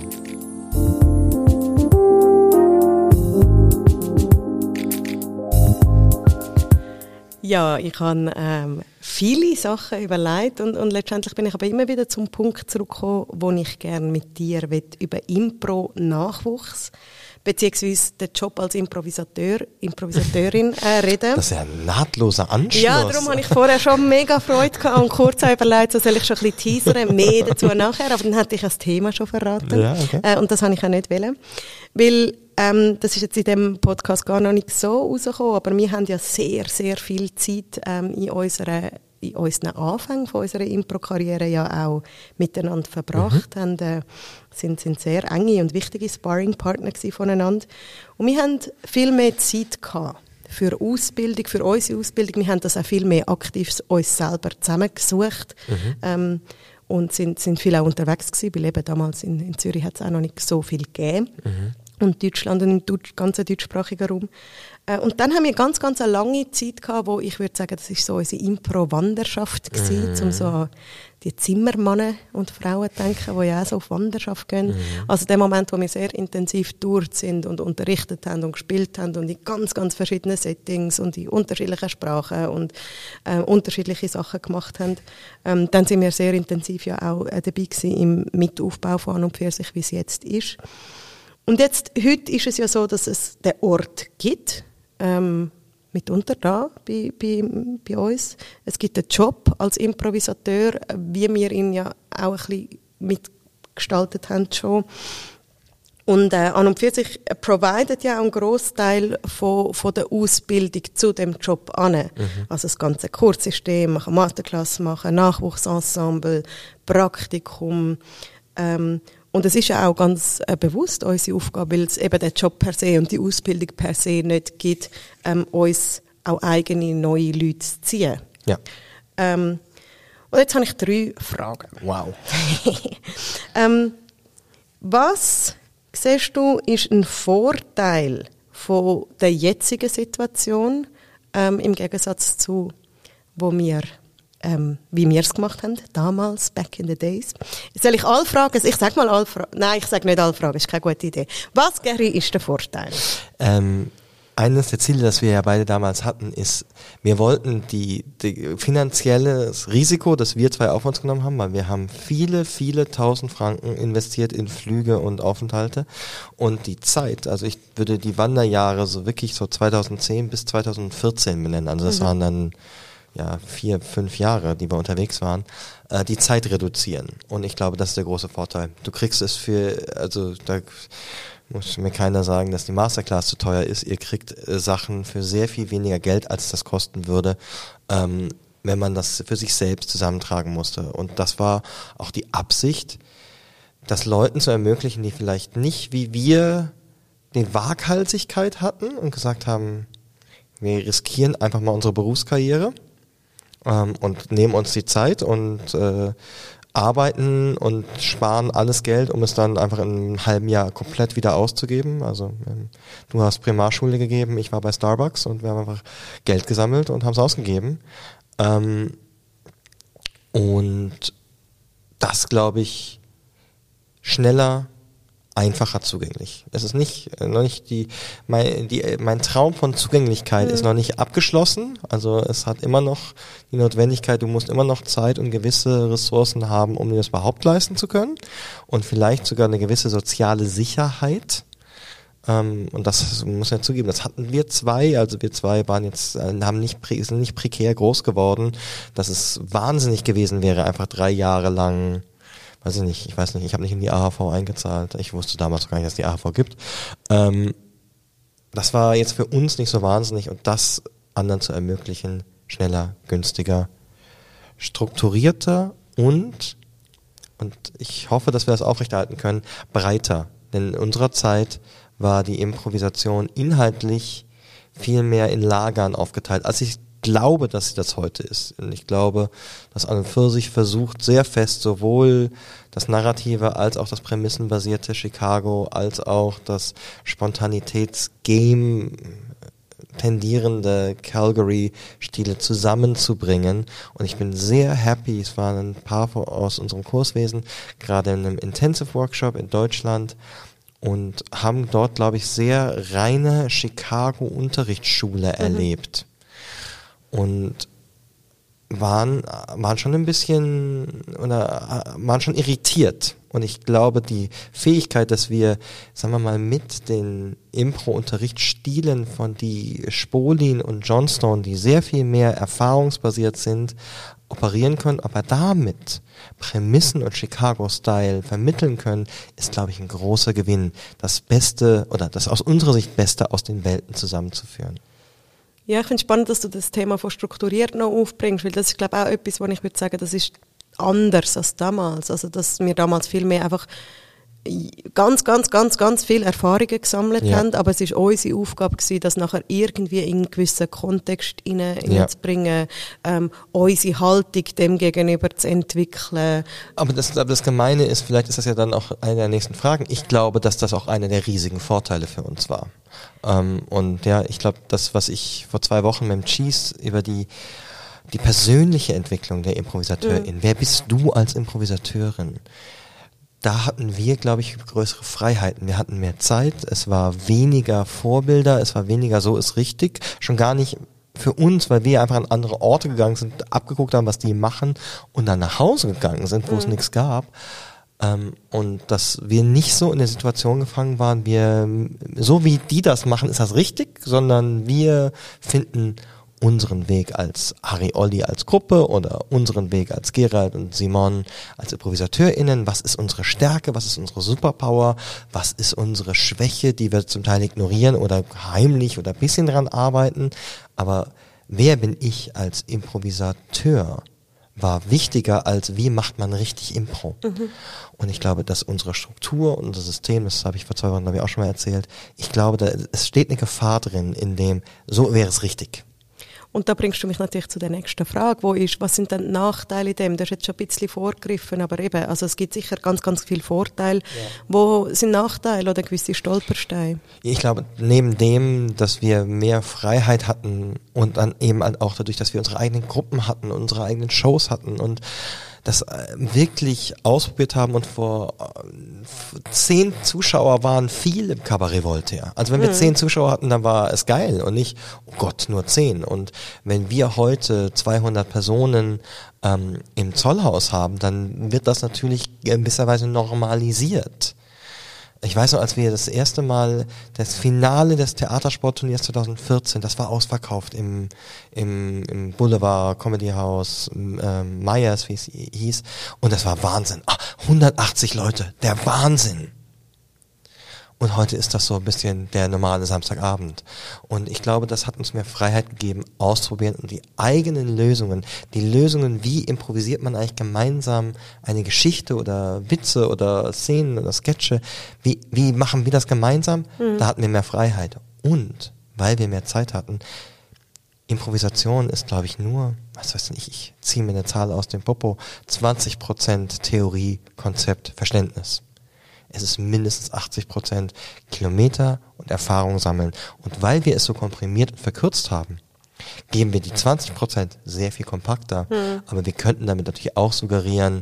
Ja, ich habe viele Sachen überlegt und letztendlich bin ich aber immer wieder zum Punkt zurückgekommen, wo ich gerne mit dir über Impro-Nachwuchs beziehungsweise den Job als Improvisateurin reden. Das ist ja ein nahtloser Anschluss. Ja, darum habe ich vorher schon mega Freude gehabt und kurz überlegt, so soll ich schon ein bisschen teasern, mehr dazu nachher, aber dann hätte ich das Thema schon verraten. Ja, okay. Und das habe ich auch nicht wollen. Weil das ist jetzt in diesem Podcast gar noch nicht so rausgekommen, aber wir haben ja sehr, sehr viel Zeit in unseren Anfängen von unserer Impro-Karriere ja auch miteinander verbracht, sind sehr enge und wichtige Sparring-Partner voneinander. Und wir haben viel mehr Zeit gehabt für Ausbildung, für unsere Ausbildung. Wir haben das auch viel mehr aktiv uns selber zusammengesucht und sind viel auch unterwegs gewesen, weil eben damals in Zürich hat es auch noch nicht so viel gegeben. Und Deutschland und im ganzen deutschsprachigen Raum. Und dann haben wir ganz, ganz eine lange Zeit gehabt, wo ich würde sagen, das ist so unsere Impro-Wanderschaft gewesen, um so an die Zimmermänner und Frauen zu denken, die ja auch so auf Wanderschaft gehen. Also der Moment, wo wir sehr intensiv durch sind und unterrichtet haben und gespielt haben und in ganz, ganz verschiedenen Settings und in unterschiedlichen Sprachen und unterschiedliche Sachen gemacht haben. Dann sind wir sehr intensiv ja auch dabei gewesen im Mitaufbau von An und Pfirsich, wie es jetzt ist. Und heute ist es ja so, dass es den Ort gibt, mitunter da bei uns. Es gibt einen Job als Improvisateur, wie wir ihn ja auch ein bisschen mitgestaltet haben schon. Und An und Pfirsich providet ja auch einen Grossteil von der Ausbildung zu dem Job an. Also das ganze Kurssystem, machen Masterclass, machen Nachwuchsensemble, Praktikum, und es ist ja auch ganz bewusst unsere Aufgabe, weil es eben den Job per se und die Ausbildung per se nicht gibt, uns auch eigene neue Leute zu ziehen. Ja. Und jetzt habe ich 3 Fragen. Wow. Was siehst du, ist ein Vorteil von der jetzigen Situation im Gegensatz zu wie wir es gemacht haben, damals, back in the days? Jetzt soll ich alle Fragen, ich sage mal alle Fragen, nein, ich sage nicht alle Fragen, das ist keine gute Idee. Was, Gary, ist der Vorteil? Eines der Ziele, das wir ja beide damals hatten, ist, wir wollten die finanzielles Risiko, das wir 2 auf uns genommen haben, weil wir haben viele, viele tausend Franken investiert in Flüge und Aufenthalte und die Zeit, also ich würde die Wanderjahre so wirklich so 2010 bis 2014 benennen, also das waren dann 4, 5 Jahre, die wir unterwegs waren, die Zeit reduzieren. Und ich glaube, das ist der große Vorteil. Du kriegst es da muss mir keiner sagen, dass die Masterclass zu teuer ist. Ihr kriegt Sachen für sehr viel weniger Geld, als das kosten würde, wenn man das für sich selbst zusammentragen musste. Und das war auch die Absicht, das Leuten zu ermöglichen, die vielleicht nicht wie wir die Waghalsigkeit hatten und gesagt haben, wir riskieren einfach mal unsere Berufskarriere und nehmen uns die Zeit und arbeiten und sparen alles Geld, um es dann einfach in einem halben Jahr komplett wieder auszugeben. Also du hast Primarschule gegeben, ich war bei Starbucks und wir haben einfach Geld gesammelt und haben es ausgegeben. Und das, glaube ich, schneller, einfacher zugänglich. Es ist noch nicht mein Traum von Zugänglichkeit ist noch nicht abgeschlossen. Also es hat immer noch die Notwendigkeit, du musst immer noch Zeit und gewisse Ressourcen haben, um dir das überhaupt leisten zu können. Und vielleicht sogar eine gewisse soziale Sicherheit. Und das muss ja zugeben, das hatten wir 2, also wir 2 waren jetzt, sind nicht prekär groß geworden, dass es wahnsinnig gewesen wäre, einfach 3 Jahre lang. Ich weiß nicht, ich habe nicht in die AHV eingezahlt. Ich wusste damals noch gar nicht, dass es die AHV gibt. Das war jetzt für uns nicht so wahnsinnig und das anderen zu ermöglichen, schneller, günstiger, strukturierter und ich hoffe, dass wir das aufrechterhalten können, breiter. Denn in unserer Zeit war die Improvisation inhaltlich viel mehr in Lagern aufgeteilt, als ich glaube, dass sie das heute ist. Und ich glaube, dass An und für sich versucht, sehr fest sowohl das Narrative als auch das prämissenbasierte Chicago, als auch das Spontanitätsgame tendierende Calgary-Stile zusammenzubringen. Und ich bin sehr happy, es waren ein paar aus unserem Kurswesen, gerade in einem Intensive Workshop in Deutschland, und haben dort, glaube ich, sehr reine Chicago-Unterrichtsschule erlebt. Und waren schon ein bisschen oder waren schon irritiert. Und ich glaube, die Fähigkeit, dass wir, sagen wir mal, mit den Impro-Unterrichtsstilen von die Spolin und Johnstone, die sehr viel mehr erfahrungsbasiert sind, operieren können, aber damit Prämissen und Chicago-Style vermitteln können, ist, glaube ich, ein großer Gewinn. Das Beste oder das aus unserer Sicht Beste aus den Welten zusammenzuführen. Ja, ich finde es spannend, dass du das Thema von strukturiert noch aufbringst, weil das ist, glaube ich, auch etwas, wo ich würde sagen, das ist anders als damals. Also, dass wir damals viel mehr einfach ganz viel Erfahrungen gesammelt haben, aber es ist unsere Aufgabe gewesen, das nachher irgendwie in einen gewissen Kontext hineinzubringen, unsere Haltung dem gegenüber zu entwickeln. Aber das Gemeine ist, vielleicht ist das ja dann auch eine der nächsten Fragen, ich glaube, dass das auch einer der riesigen Vorteile für uns war. Und ja, ich glaube, das, was ich vor 2 Wochen mit dem Cheese über die persönliche Entwicklung der Improvisateurin, wer bist du als Improvisateurin? Da hatten wir, glaube ich, größere Freiheiten. Wir hatten mehr Zeit, es war weniger Vorbilder, es war weniger so ist richtig, schon gar nicht für uns, weil wir einfach an andere Orte gegangen sind, abgeguckt haben, was die machen und dann nach Hause gegangen sind, wo es nichts gab. Und dass wir nicht so in der Situation gefangen waren, so wie die das machen, ist das richtig, sondern wir finden unseren Weg als Harry Olli als Gruppe oder unseren Weg als Gerald und Simon als ImprovisateurInnen. Was ist unsere Stärke? Was ist unsere Superpower? Was ist unsere Schwäche, die wir zum Teil ignorieren oder heimlich oder ein bisschen dran arbeiten? Aber wer bin ich als Improvisateur? War wichtiger als wie macht man richtig Impro. Und ich glaube, dass unsere Struktur und unser System, das habe ich vor 2 Wochen auch schon mal erzählt, ich glaube, es steht eine Gefahr drin, in dem, so wäre es richtig. Und da bringst du mich natürlich zu der nächsten Frage, was sind denn die Nachteile in dem? Du hast jetzt schon ein bisschen vorgegriffen, aber eben, also es gibt sicher ganz, ganz viele Vorteile. Ja. Wo sind Nachteile oder gewisse Stolpersteine? Ich glaube, neben dem, dass wir mehr Freiheit hatten und dann eben auch dadurch, dass wir unsere eigenen Gruppen hatten, unsere eigenen Shows hatten und das wirklich ausprobiert haben und vor 10 Zuschauer waren viel im Cabaret Voltaire. Also wenn wir 10 Zuschauer hatten, dann war es geil und nicht, oh Gott, nur 10. Und wenn wir heute 200 Personen im Zollhaus haben, dann wird das natürlich in gewisser Weise normalisiert. Ich weiß noch, als wir das erste Mal das Finale des Theatersportturniers 2014, das war ausverkauft im Boulevard Comedy House, Meyers, wie es hieß, und das war Wahnsinn. 180 Leute, der Wahnsinn. Und heute ist das so ein bisschen der normale Samstagabend. Und ich glaube, das hat uns mehr Freiheit gegeben, auszuprobieren und die eigenen Lösungen, die Lösungen, wie improvisiert man eigentlich gemeinsam eine Geschichte oder Witze oder Szenen oder Sketche, wie machen wir das gemeinsam? Da hatten wir mehr Freiheit. Und, weil wir mehr Zeit hatten, Improvisation ist, glaube ich, nur, ich ziehe mir eine Zahl aus dem Popo, 20% Theorie, Konzept, Verständnis. Es ist mindestens 80% Kilometer und Erfahrung sammeln. Und weil wir es so komprimiert und verkürzt haben, geben wir die 20% sehr viel kompakter. Aber wir könnten damit natürlich auch suggerieren,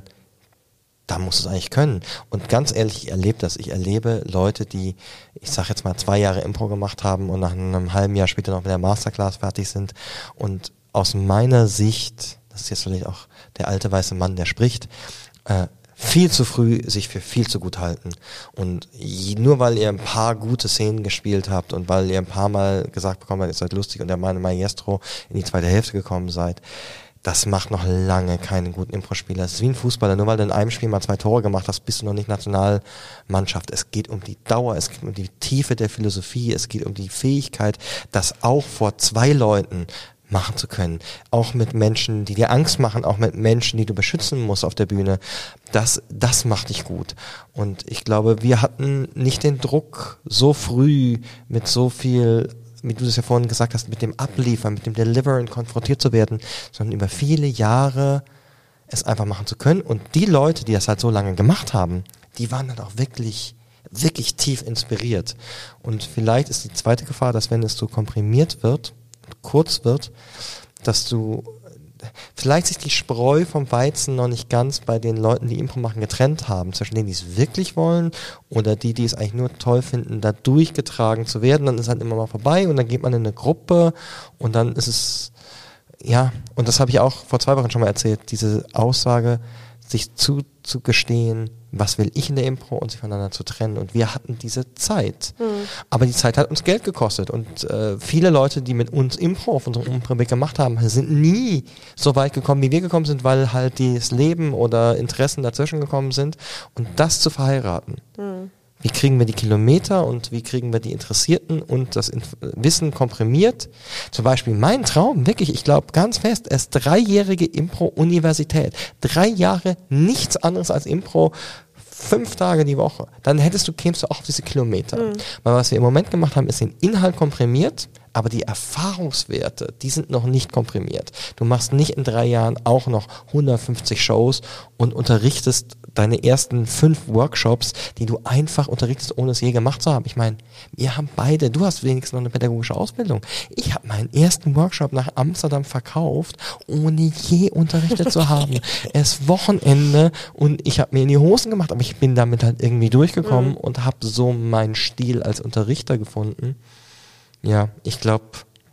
da muss es eigentlich können. Und ganz ehrlich, ich erlebe das. Ich erlebe Leute, die, ich sag jetzt mal, 2 Jahre Impro gemacht haben und nach einem halben Jahr später noch mit der Masterclass fertig sind. Und aus meiner Sicht, das ist jetzt vielleicht auch der alte weiße Mann, der spricht, viel zu früh sich für viel zu gut halten. Und nur weil ihr ein paar gute Szenen gespielt habt und weil ihr ein paar Mal gesagt bekommen habt, ihr seid lustig und der Maestro in die zweite Hälfte gekommen seid, das macht noch lange keinen guten Impro-Spieler. Es ist wie ein Fußballer. Nur weil du in einem Spiel mal 2 Tore gemacht hast, bist du noch nicht Nationalmannschaft. Es geht um die Dauer, es geht um die Tiefe der Philosophie, es geht um die Fähigkeit, das auch vor 2 Leuten machen zu können. Auch mit Menschen, die dir Angst machen, auch mit Menschen, die du beschützen musst auf der Bühne. Das macht dich gut. Und ich glaube, wir hatten nicht den Druck, so früh mit so viel, wie du es ja vorhin gesagt hast, mit dem Abliefern, mit dem Deliveren konfrontiert zu werden, sondern über viele Jahre es einfach machen zu können. Und die Leute, die das halt so lange gemacht haben, die waren dann auch wirklich tief inspiriert. Und vielleicht ist die zweite Gefahr, dass wenn es so komprimiert wird, kurz wird, dass du vielleicht sich die Spreu vom Weizen noch nicht ganz bei den Leuten, die Impro machen, getrennt haben, zwischen denen, die es wirklich wollen oder die es eigentlich nur toll finden, da durchgetragen zu werden, dann ist halt immer mal vorbei und dann geht man in eine Gruppe und dann ist es, ja, und das habe ich auch vor 2 Wochen schon mal erzählt, diese Aussage, sich zuzugestehen, was will ich in der Impro und sich voneinander zu trennen. Und wir hatten diese Zeit. Aber die Zeit hat uns Geld gekostet. Und viele Leute, die mit uns Impro auf unserem Impro-Weg gemacht haben, sind nie so weit gekommen, wie wir gekommen sind, weil halt das Leben oder Interessen dazwischen gekommen sind. Und das zu verheiraten. Wie kriegen wir die Kilometer und wie kriegen wir die Interessierten und das Wissen komprimiert? Zum Beispiel mein Traum, wirklich, ich glaube ganz fest, es 3-jährige Impro-Universität. 3 Jahre nichts anderes als Impro, 5 Tage die Woche. Dann kämst du auch auf diese Kilometer. Weil was wir im Moment gemacht haben, ist den Inhalt komprimiert, aber die Erfahrungswerte, die sind noch nicht komprimiert. Du machst nicht in 3 Jahren auch noch 150 Shows und unterrichtest deine ersten 5 Workshops, die du einfach unterrichtest, ohne es je gemacht zu haben. Ich meine, wir haben beide, du hast wenigstens noch eine pädagogische Ausbildung. Ich habe meinen ersten Workshop nach Amsterdam verkauft, ohne je unterrichtet zu haben. Es ist Wochenende und ich habe mir in die Hosen gemacht, aber ich bin damit halt irgendwie durchgekommen und habe so meinen Stil als Unterrichter gefunden. Ja, ich glaube,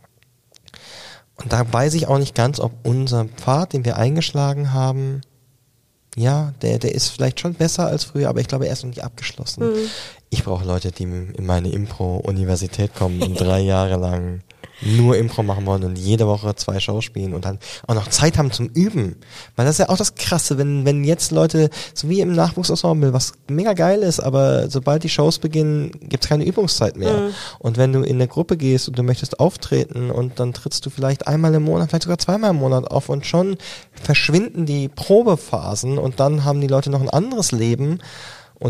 und da weiß ich auch nicht ganz, ob unser Pfad, den wir eingeschlagen haben, ja, der ist vielleicht schon besser als früher, aber ich glaube, er ist noch nicht abgeschlossen. Ich brauche Leute, die in meine Impro-Universität kommen und 3 Jahre lang nur Impro machen wollen und jede Woche 2 Shows spielen und dann auch noch Zeit haben zum Üben. Weil das ist ja auch das Krasse, wenn jetzt Leute, so wie im Nachwuchsensemble, was mega geil ist, aber sobald die Shows beginnen, gibt's keine Übungszeit mehr. Und wenn du in eine Gruppe gehst und du möchtest auftreten und dann trittst du vielleicht einmal im Monat, vielleicht sogar 2-mal im Monat auf und schon verschwinden die Probephasen und dann haben die Leute noch ein anderes Leben und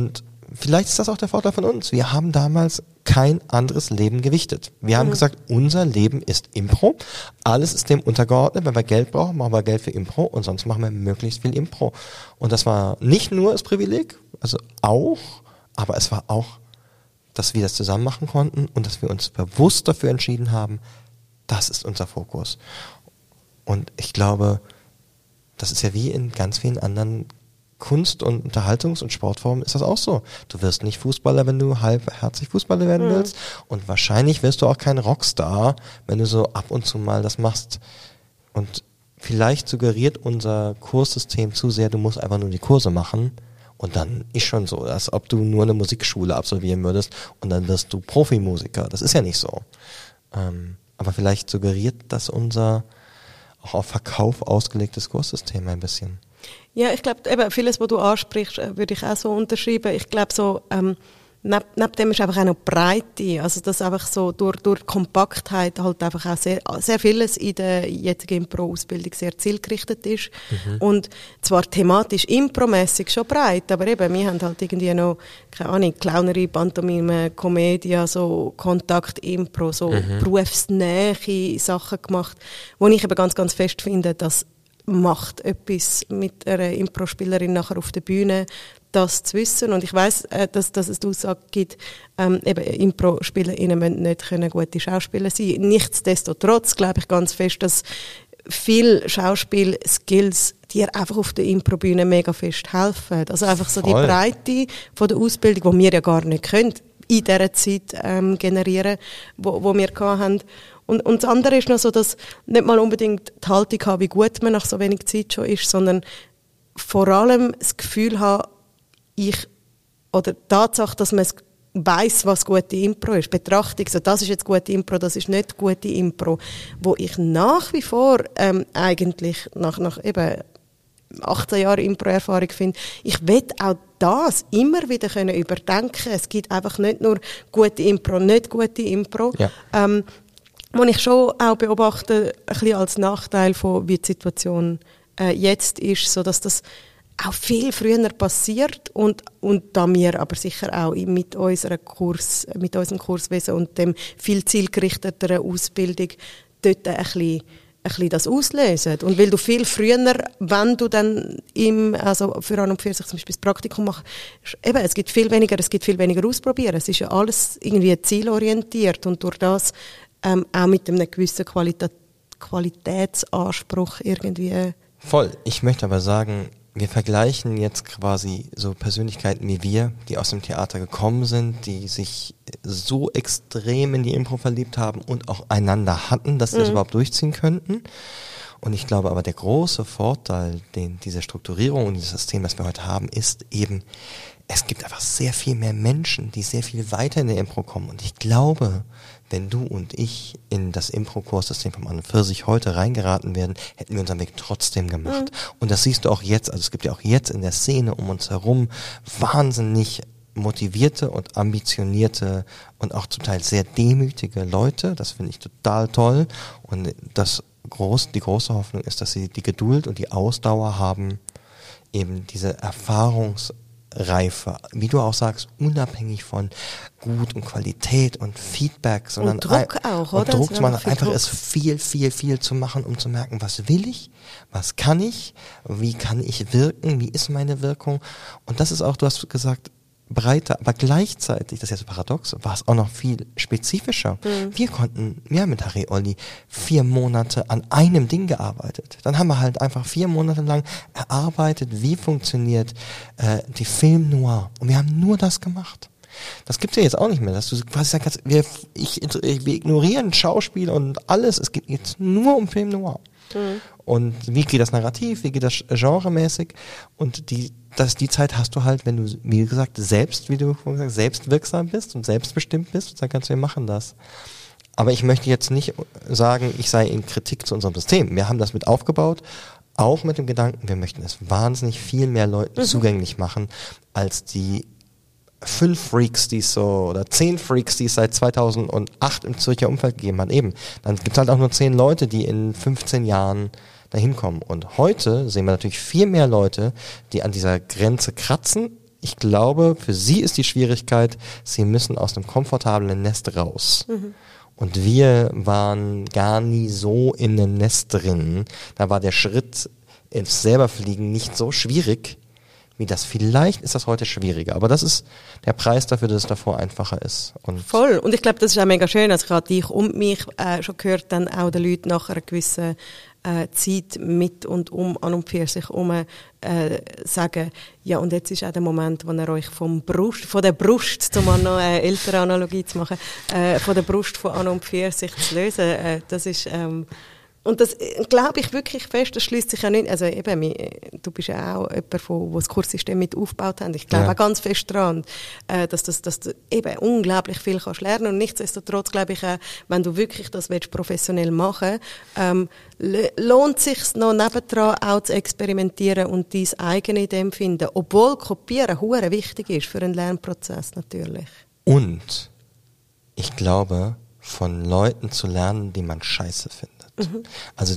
vielleicht ist das auch der Vorteil von uns. Wir haben damals kein anderes Leben gewichtet. Wir haben gesagt, unser Leben ist Impro. Alles ist dem untergeordnet. Wenn wir Geld brauchen, machen wir Geld für Impro und sonst machen wir möglichst viel Impro. Und das war nicht nur das Privileg, also auch, aber es war auch, dass wir das zusammen machen konnten und dass wir uns bewusst dafür entschieden haben, das ist unser Fokus. Und ich glaube, das ist ja wie in ganz vielen anderen Kunst- und Unterhaltungs- und Sportformen ist das auch so. Du wirst nicht Fußballer, wenn du halbherzig Fußballer werden willst. Und wahrscheinlich wirst du auch kein Rockstar, wenn du so ab und zu mal das machst. Und vielleicht suggeriert unser Kurssystem zu sehr, du musst einfach nur die Kurse machen. Und dann ist schon so, als ob du nur eine Musikschule absolvieren würdest und dann wirst du Profimusiker. Das ist ja nicht so. Aber vielleicht suggeriert das unser auch auf Verkauf ausgelegtes Kurssystem ein bisschen. Ja, ich glaube, eben vieles, was du ansprichst, würde ich auch so unterschreiben. Ich glaube, so, neben dem ist einfach auch noch Breite. Also, dass einfach so durch Kompaktheit halt einfach auch sehr, sehr vieles in der jetzigen Impro-Ausbildung sehr zielgerichtet ist. Und zwar thematisch impromässig schon breit, aber eben, wir haben halt irgendwie noch, keine Ahnung, Clownerie, Pantomime, Komödie, so Kontakt, Impro, so berufsnähe Sachen gemacht, wo ich eben ganz, ganz fest finde, dass macht etwas mit einer Impro-Spielerin nachher auf der Bühne, das zu wissen. Und ich weiss, dass es die Aussage gibt, eben Impro-SpielerInnen müssen nicht gute Schauspieler sein. Nichtsdestotrotz glaube ich ganz fest, dass viele Schauspiel-Skills dir einfach auf der Impro-Bühne mega fest helfen. Also einfach so die Breite von der Ausbildung, die wir ja gar nicht können, in dieser Zeit generieren, wo wir hatten. Und das andere ist noch so, dass nicht mal unbedingt die Haltung haben, wie gut man nach so wenig Zeit schon ist, sondern vor allem das Gefühl haben, oder die Tatsache, dass man weiss, was gute Impro ist. Betrachtung, so, das ist jetzt gute Impro, das ist nicht gute Impro. Wo ich nach wie vor eigentlich nach eben 18 Jahren Impro-Erfahrung finde, ich will auch das immer wieder können überdenken. Es gibt einfach nicht nur gute Impro, nicht gute Impro. Ja. Was ich schon auch beobachte, ein bisschen als Nachteil von wie die Situation jetzt ist, so dass das auch viel früher passiert und da wir aber sicher auch mit unserem Kurswesen und dem viel zielgerichteteren Ausbildung dort ein bisschen das auslösen. Und weil du viel früher, wenn du dann also für an und für sich zum Beispiel das Praktikum machst, eben, es gibt viel weniger ausprobieren. Es ist ja alles irgendwie zielorientiert und durch das auch mit einem gewissen Qualitätsanspruch irgendwie. Voll. Ich möchte aber sagen, wir vergleichen jetzt quasi so Persönlichkeiten wie wir, die aus dem Theater gekommen sind, die sich so extrem in die Impro verliebt haben und auch einander hatten, dass sie das überhaupt durchziehen könnten. Und ich glaube aber, der große Vorteil, den diese Strukturierung und dieses System, das wir heute haben, ist eben, es gibt einfach sehr viel mehr Menschen, die sehr viel weiter in der Impro kommen. Und ich glaube, wenn du und ich in das Impro-Kurssystem vom An und Pfirsich heute reingeraten werden, hätten wir unseren Weg trotzdem gemacht. Und das siehst du auch jetzt, also es gibt ja auch jetzt in der Szene um uns herum wahnsinnig motivierte und ambitionierte und auch zum Teil sehr demütige Leute. Das finde ich total toll. Und die große Hoffnung ist, dass sie die Geduld und die Ausdauer haben, eben diese Erfahrungsreife, wie du auch sagst, unabhängig von Gut und Qualität und Feedback, sondern und Druck auch, oder? Druck zu machen, einfach es viel zu machen, um zu merken, was will ich, was kann ich, wie kann ich wirken, wie ist meine Wirkung. Und das ist auch, du hast gesagt, breiter, aber gleichzeitig, das ist jetzt paradox, war es auch noch viel spezifischer. Wir haben mit Harry Olli 4 Monate an einem Ding gearbeitet. Dann haben wir halt einfach 4 Monate lang erarbeitet, wie funktioniert die Film Noir. Und wir haben nur das gemacht. Das gibt's ja jetzt auch nicht mehr, dass du quasi sagst, wir ignorieren Schauspiel und alles, es geht jetzt nur um Film Noir. Und wie geht das Narrativ, wie geht das genremäßig und die Zeit hast du halt, wenn du, wie gesagt, selbstwirksam bist und selbstbestimmt bist, dann kannst du, wir machen das. Aber ich möchte jetzt nicht sagen, ich sei in Kritik zu unserem System. Wir haben das mit aufgebaut, auch mit dem Gedanken, wir möchten es wahnsinnig viel mehr Leuten zugänglich machen, als die 5 Freaks, oder 10 Freaks, die es seit 2008 im Zürcher Umfeld gegeben hat. Eben, dann gibt es halt auch nur 10 Leute, die in 15 Jahren dahin kommen. Und heute sehen wir natürlich viel mehr Leute, die an dieser Grenze kratzen, ich glaube, für sie ist die Schwierigkeit, sie müssen aus dem komfortablen Nest raus. Und wir waren gar nie so in dem Nest drin. Da war der Schritt ins Selberfliegen nicht so schwierig, wie das. Vielleicht ist das heute schwieriger, aber das ist der Preis dafür, dass es davor einfacher ist. Und voll. Und ich glaube, das ist auch mega schön. Also ich habe dich und mich schon gehört, dann auch den Leuten nach einer gewissen Zeit mit und an und für sich sagen, ja, und jetzt ist auch der Moment, wo ihr euch von der Brust, um noch eine ältere Analogie zu machen, von der Brust von an und für sich zu lösen. Das ist und das glaube ich wirklich fest, das schließt sich ja nicht, also eben, du bist ja auch jemand, der das Kurssystem mit aufgebaut hat. Ich glaube auch ganz fest daran, dass du eben unglaublich viel kannst lernen und nichtsdestotrotz glaube ich auch, wenn du wirklich das willst, professionell machen, lohnt es sich noch nebendran auch zu experimentieren und dein eigene in dem finden, obwohl Kopieren hure wichtig ist für einen Lernprozess natürlich. Und ich glaube, von Leuten zu lernen, die man scheiße findet. Also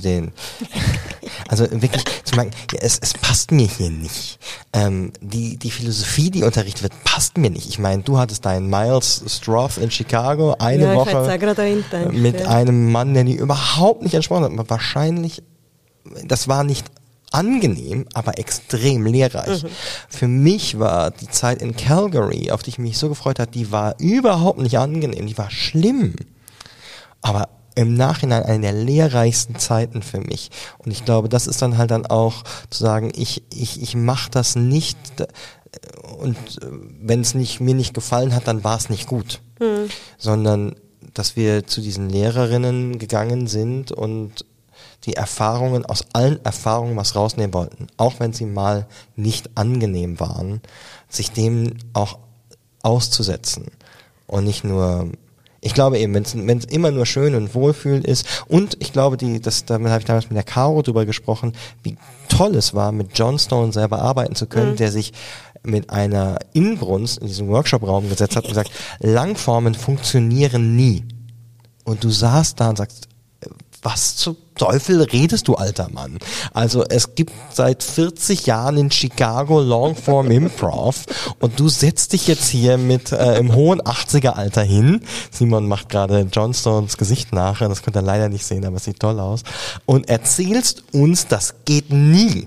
wirklich zu merken, ja, es passt mir hier nicht. Die Philosophie, die unterrichtet wird, passt mir nicht. Ich meine, du hattest deinen Miles Stroth in Chicago eine Woche mit einem Mann, der die überhaupt nicht entsprochen hat. Aber wahrscheinlich, das war nicht angenehm, aber extrem lehrreich. Für mich war die Zeit in Calgary, auf die ich mich so gefreut habe, die war überhaupt nicht angenehm, die war schlimm. Aber im Nachhinein eine der lehrreichsten Zeiten für mich. Und ich glaube, das ist dann halt dann auch zu sagen, ich mache das nicht und wenn es mir nicht gefallen hat, dann war es nicht gut. Sondern, dass wir zu diesen Lehrerinnen gegangen sind und die Erfahrungen, aus allen Erfahrungen was rausnehmen wollten. Auch wenn sie mal nicht angenehm waren, sich dem auch auszusetzen. Und nicht nur, ich glaube eben, wenn es immer nur schön und wohlfühlend ist, und ich glaube, damit habe ich damals mit der Caro drüber gesprochen, wie toll es war, mit John Stone selber arbeiten zu können, der sich mit einer Inbrunst in diesen Workshop-Raum gesetzt hat und gesagt, Langformen funktionieren nie. Und du saßt da und sagst, was zum Teufel redest du, alter Mann? Also es gibt seit 40 Jahren in Chicago Longform Improv und du setzt dich jetzt hier mit im hohen 80er-Alter hin. Simon macht gerade John Stones Gesicht nach, das könnt ihr leider nicht sehen, aber es sieht toll aus. Und erzählst uns, das geht nie.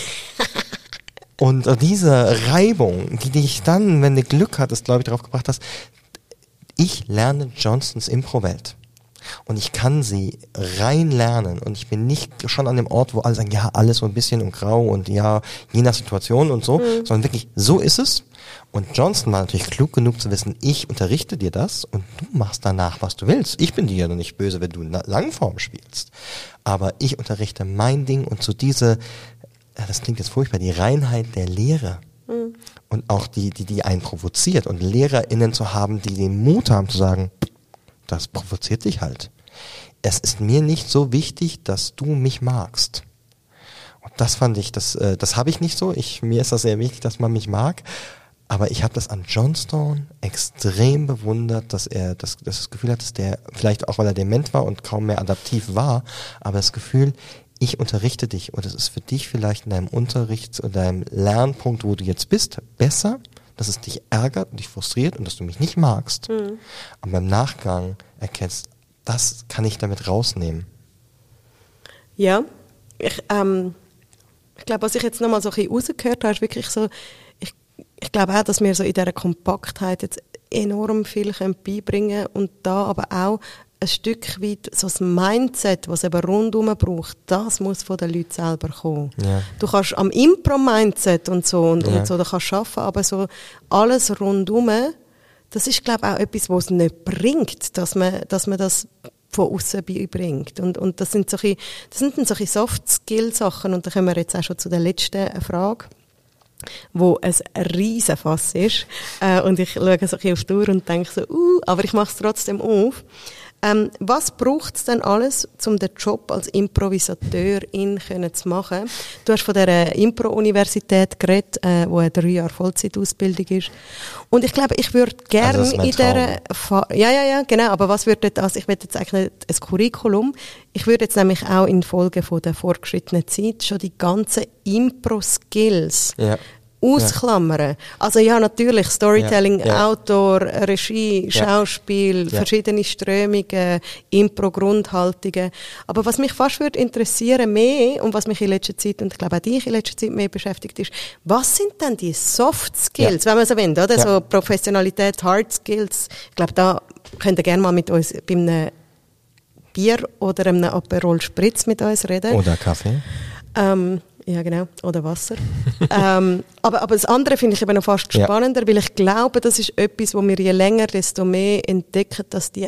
Und diese Reibung, die dich dann, wenn du Glück hattest, glaube ich, darauf gebracht hast, ich lerne Johnstons Impro-Welt. Und ich kann sie rein lernen und ich bin nicht schon an dem Ort, wo alle sagen, ja, alles so ein bisschen und grau und ja, je nach Situation und so, sondern wirklich, so ist es. Und Johnston war natürlich klug genug zu wissen, ich unterrichte dir das und du machst danach, was du willst. Ich bin dir ja noch nicht böse, wenn du Langform spielst. Aber ich unterrichte mein Ding und so diese, das klingt jetzt furchtbar, die Reinheit der Lehre. Und auch die einen provoziert und LehrerInnen zu haben, die den Mut haben zu sagen, das provoziert dich halt. Es ist mir nicht so wichtig, dass du mich magst. Und das fand ich, das habe ich nicht so. Mir ist das sehr wichtig, dass man mich mag. Aber ich habe das an John Stone extrem bewundert, dass er das Gefühl hat, dass der, vielleicht auch weil er dement war und kaum mehr adaptiv war, aber das Gefühl, ich unterrichte dich und es ist für dich vielleicht in deinem Unterrichts- oder deinem Lernpunkt, wo du jetzt bist, besser, dass es dich ärgert und dich frustriert und dass du mich nicht magst. Aber im Nachgang erkennst, das kann ich damit rausnehmen. Ja, ich glaube, was ich jetzt nochmal so ein bisschen rausgehört habe, ist wirklich so, ich glaube auch, dass wir so in dieser Kompaktheit jetzt enorm viel beibringen können und da aber auch ein Stück weit so das Mindset, was es eben rundherum braucht, das muss von den Leuten selber kommen. Ja. Du kannst am Impro-Mindset und so da kannst arbeiten, aber so alles rundherum, das ist, glaube ich, auch etwas, was es nicht bringt, dass man das von außen beibringt. Und das sind dann solche Soft-Skill-Sachen und da kommen wir jetzt auch schon zu der letzten Frage, wo ein riesen Fass ist. Und ich schaue so ein bisschen auf die Uhr und denke so, aber ich mache es trotzdem auf. Was braucht es denn alles, um den Job als Improvisateurin zu machen? Du hast von dieser Impro-Universität geredet, wo eine 3 Jahre Vollzeitausbildung ist. Und ich glaube, ich würde gerne also in dieser ja, genau. Aber was würde das? Ich will jetzt eigentlich nicht ein Curriculum. Ich würde jetzt nämlich auch in Folge von der fortgeschrittenen Zeit schon die ganzen Impro-Skills ausklammern. Also ja, natürlich, Storytelling, Ja. Autor, Regie, Schauspiel, verschiedene Strömungen, Impro-Grundhaltungen. Aber was mich fast würde interessieren mehr und was mich in letzter Zeit, und ich glaube auch dich in letzter Zeit mehr beschäftigt ist, was sind denn die Soft Skills, wenn man so will, oder? So Professionalität, Hard Skills. Ich glaube, da könnt ihr gerne mal mit uns bei einem Bier oder einem Aperol Spritz mit uns reden. Oder Kaffee. Ja, genau. Oder Wasser. Aber das andere finde ich eben noch fast spannender, weil ich glaube, das ist etwas, wo wir je länger, desto mehr entdecken, dass die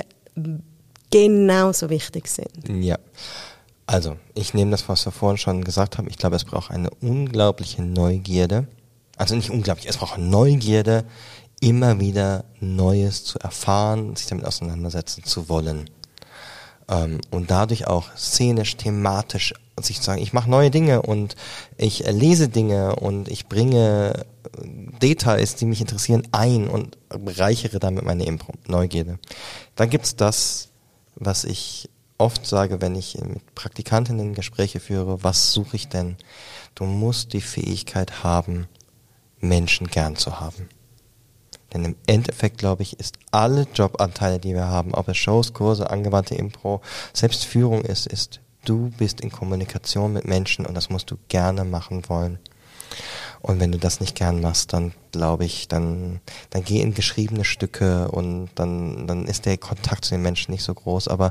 genauso wichtig sind. Ja. Also, ich nehme das, was wir vorhin schon gesagt haben. Ich glaube, es braucht eine unglaubliche Neugierde. Also nicht unglaublich, es braucht Neugierde, immer wieder Neues zu erfahren, sich damit auseinandersetzen zu wollen. Und dadurch auch szenisch, thematisch sich zu sagen, ich mache neue Dinge und ich lese Dinge und ich bringe Details, die mich interessieren, ein und bereichere damit meine Impro-Neugierde. Dann gibt's das, was ich oft sage, wenn ich mit Praktikantinnen Gespräche führe, was suche ich denn? Du musst die Fähigkeit haben, Menschen gern zu haben. Denn im Endeffekt, glaube ich, ist alle Jobanteile, die wir haben, ob es Shows, Kurse, angewandte Impro, selbst Führung ist, du bist in Kommunikation mit Menschen und das musst du gerne machen wollen. Und wenn du das nicht gern machst, dann glaube ich, dann geh in geschriebene Stücke und dann ist der Kontakt zu den Menschen nicht so groß. Aber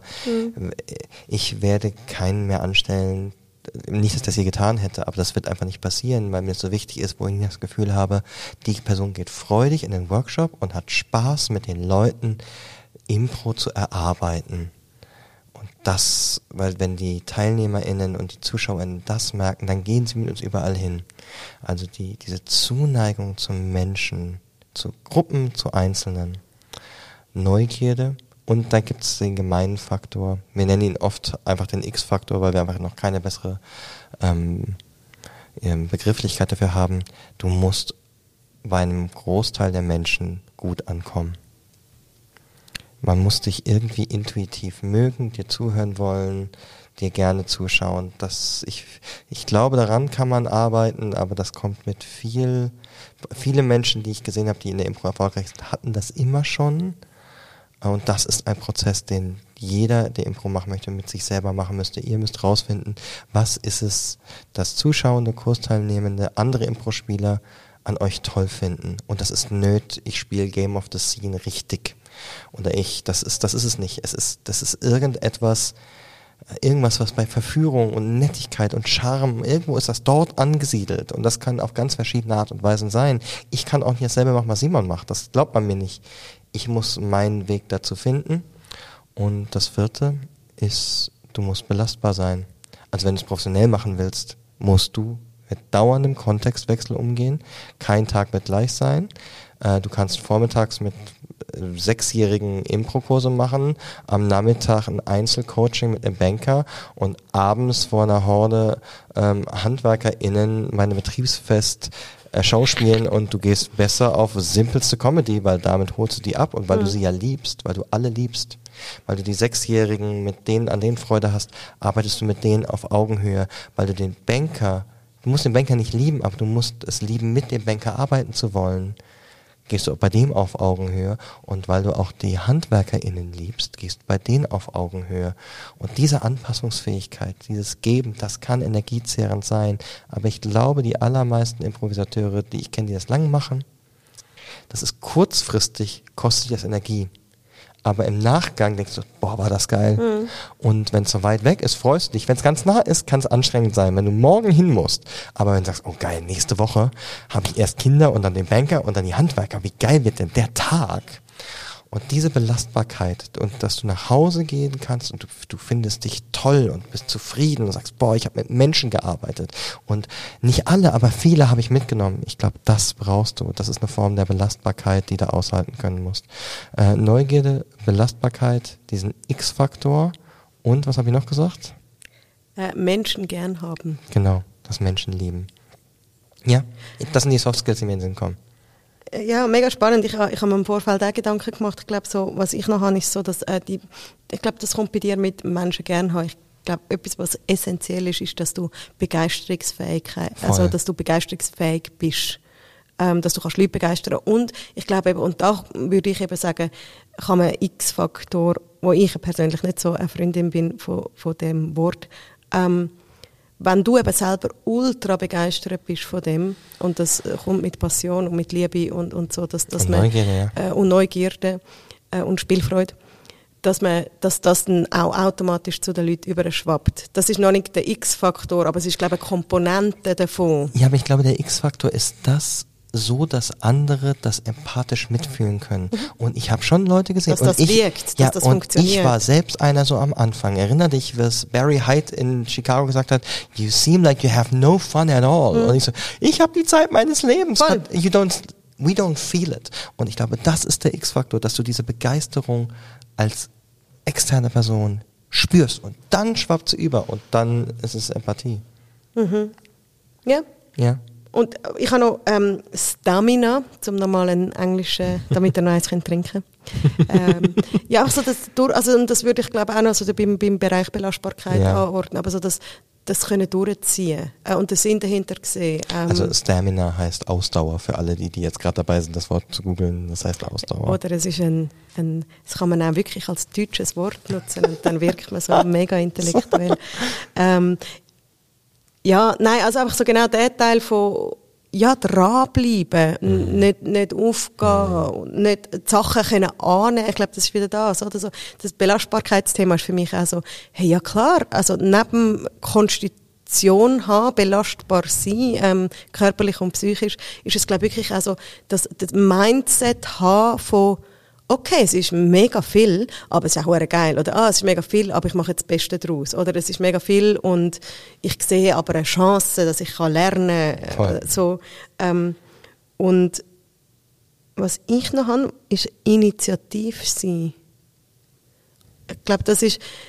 ich werde keinen mehr anstellen, nicht, dass ich das je getan hätte, aber das wird einfach nicht passieren, weil mir es so wichtig ist, wo ich das Gefühl habe, die Person geht freudig in den Workshop und hat Spaß mit den Leuten, Impro zu erarbeiten. Und das, weil wenn die TeilnehmerInnen und die ZuschauerInnen das merken, dann gehen sie mit uns überall hin. Also diese Zuneigung zum Menschen, zu Gruppen, zu Einzelnen, Neugierde. Und dann gibt es den gemeinen Faktor. Wir nennen ihn oft einfach den X-Faktor, weil wir einfach noch keine bessere Begrifflichkeit dafür haben. Du musst bei einem Großteil der Menschen gut ankommen. Man muss dich irgendwie intuitiv mögen, dir zuhören wollen, dir gerne zuschauen. Ich glaube, daran kann man arbeiten, aber das kommt mit viele Menschen, die ich gesehen habe, die in der Impro erfolgreich sind, hatten das immer schon. Und das ist ein Prozess, den jeder, der Impro machen möchte, mit sich selber machen müsste. Ihr müsst rausfinden, was ist es, dass zuschauende, Kursteilnehmende, andere Impro-Spieler an euch toll finden. Und das ist ich spiele Game of the Scene richtig. Oder das ist es nicht. Das ist irgendwas, was bei Verführung und Nettigkeit und Charme, irgendwo ist das dort angesiedelt. Und das kann auf ganz verschiedene Art und Weisen sein. Ich kann auch nicht dasselbe machen, was Simon macht. Das glaubt man mir nicht. Ich muss meinen Weg dazu finden. Und das 4. ist, du musst belastbar sein. Also wenn du es professionell machen willst, musst du mit dauerndem Kontextwechsel umgehen. Kein Tag wird gleich sein. Du kannst vormittags mit 6-jährigen Impro-Kurse machen, am Nachmittag ein Einzelcoaching mit einem Banker und abends vor einer Horde HandwerkerInnen meine Betriebsfest Schauspielen und du gehst besser auf simpelste Comedy, weil damit holst du die ab und weil du sie ja liebst, weil du alle liebst. Weil du die 6-Jährigen, an denen Freude hast, arbeitest du mit denen auf Augenhöhe, weil du musst den Banker nicht lieben, aber du musst es lieben, mit dem Banker arbeiten zu wollen. Gehst du bei dem auf Augenhöhe und weil du auch die HandwerkerInnen liebst, gehst du bei denen auf Augenhöhe. Und diese Anpassungsfähigkeit, dieses Geben, das kann energiezehrend sein. Aber ich glaube, die allermeisten Improvisateure, die ich kenne, die das lang machen, das ist kurzfristig, kostet das Energie. Aber im Nachgang denkst du, boah, war das geil. Und wenn es so weit weg ist, freust du dich. Wenn es ganz nah ist, kann es anstrengend sein, wenn du morgen hin musst. Aber wenn du sagst, oh geil, nächste Woche habe ich erst Kinder und dann den Banker und dann die Handwerker. Wie geil wird denn der Tag? Und diese Belastbarkeit und dass du nach Hause gehen kannst und du findest dich toll und bist zufrieden und sagst, boah, ich habe mit Menschen gearbeitet. Und nicht alle, aber viele habe ich mitgenommen. Ich glaube, das brauchst du. Das ist eine Form der Belastbarkeit, die du aushalten können musst. Neugierde, Belastbarkeit, diesen X-Faktor und, was habe ich noch gesagt? Menschen gern haben. Genau, das Menschen lieben. Ja, das sind die Soft Skills, die mir in den Sinn kommen. Ja, mega spannend. Ich habe mir im Vorfeld auch Gedanken gemacht. Ich glaube, so, was ich noch habe, ist so, dass ich glaube, das kommt bei dir mit Menschen gern haben. Ich glaube, etwas, was essentiell ist, ist, dass du begeisterungsfähig bist. dass du kannst Leute begeistern. Und ich glaube eben, und da würde ich eben sagen, kann man X-Faktor, wo ich persönlich nicht so eine Freundin bin von dem Wort, wenn du eben selber ultra begeistert bist von dem, und das kommt mit Passion und mit Liebe und so, dass und man, Neugierde, und Neugierde und Spielfreude, dass das dann auch automatisch zu den Leuten überschwappt. Das ist noch nicht der X-Faktor, aber es ist, glaube ich, eine Komponente davon. Ja, aber ich glaube, der X-Faktor ist das, so, dass andere das empathisch mitfühlen können. Und ich habe schon Leute gesehen. Dass das wirkt, dass das funktioniert. Ich war selbst einer so am Anfang. Erinner dich, was Barry Hyde in Chicago gesagt hat, you seem like you have no fun at all. Und ich so, ich habe die Zeit meines Lebens. We don't feel it. Und ich glaube, das ist der X-Faktor, dass du diese Begeisterung als externe Person spürst und dann schwappt sie über und dann ist es Empathie. Mhm. Ja. Ja. Und ich habe noch Stamina, zum normalen Englischen, damit ihr noch eins trinken könnt. Ja, also das würde ich glaube auch noch so beim Bereich Belastbarkeit anordnen, aber so das können durchziehen und den Sinn dahinter sehen. Also Stamina heißt Ausdauer für alle, die jetzt gerade dabei sind, das Wort zu googeln, das heißt Ausdauer. Oder es ist das kann man auch wirklich als deutsches Wort nutzen und dann wirkt man so mega intellektuell. Ja, nein, also einfach so genau der Teil von dranbleiben, nicht aufgehen, nicht die Sachen können annehmen. Ich glaube, das ist wieder das, oder so. Das Belastbarkeitsthema ist für mich auch so, hey, ja klar, also neben Konstitution haben, belastbar sein, körperlich und psychisch, ist es, glaube ich, wirklich auch so, das Mindset haben von, okay, es ist mega viel, aber es ist auch verdammt geil. Oder, es ist mega viel, aber ich mache jetzt das Beste daraus. Oder es ist mega viel und ich sehe aber eine Chance, dass ich lernen kann. So, und was ich noch habe, ist initiativ sein. Ich glaube, das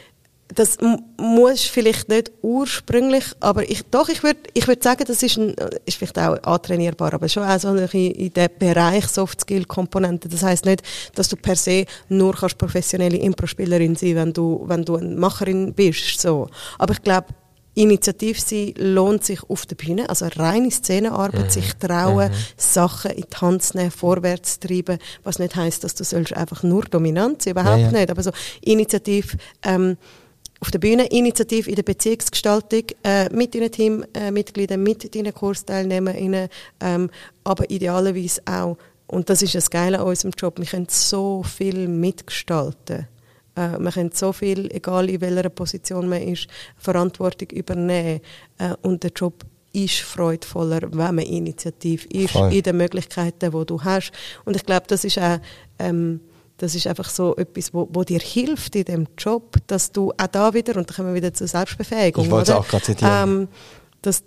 muss vielleicht nicht ursprünglich, aber ich würde sagen, das ist vielleicht auch antrainierbar, aber schon auch so in dem Bereich Soft-Skill-Komponente. Das heisst nicht, dass du per se nur kannst professionelle Impro-Spielerin sein, wenn du eine Macherin bist, so. Aber ich glaube, initiativ sein lohnt sich auf der Bühne, also reine Szenenarbeit, sich trauen, Sachen in die Hand zu nehmen, vorwärts zu treiben, was nicht heisst, dass du sollst einfach nur dominant sein, überhaupt nicht, aber so initiativ, auf der Bühne, initiativ in der Beziehungsgestaltung, mit deinen Teammitgliedern, mit deinen Kursteilnehmern, aber idealerweise auch, und das ist das Geile an unserem Job, wir können so viel mitgestalten. Man kann so viel, egal in welcher Position man ist, Verantwortung übernehmen. Und der Job ist freudvoller, wenn man initiativ ist, in den Möglichkeiten, die du hast. Und ich glaube, das ist auch das ist einfach so etwas, wo dir hilft in dem Job, dass du auch da wieder, und da kommen wir wieder zur Selbstbefähigung. Ich wollte es auch gerade zitieren. Dass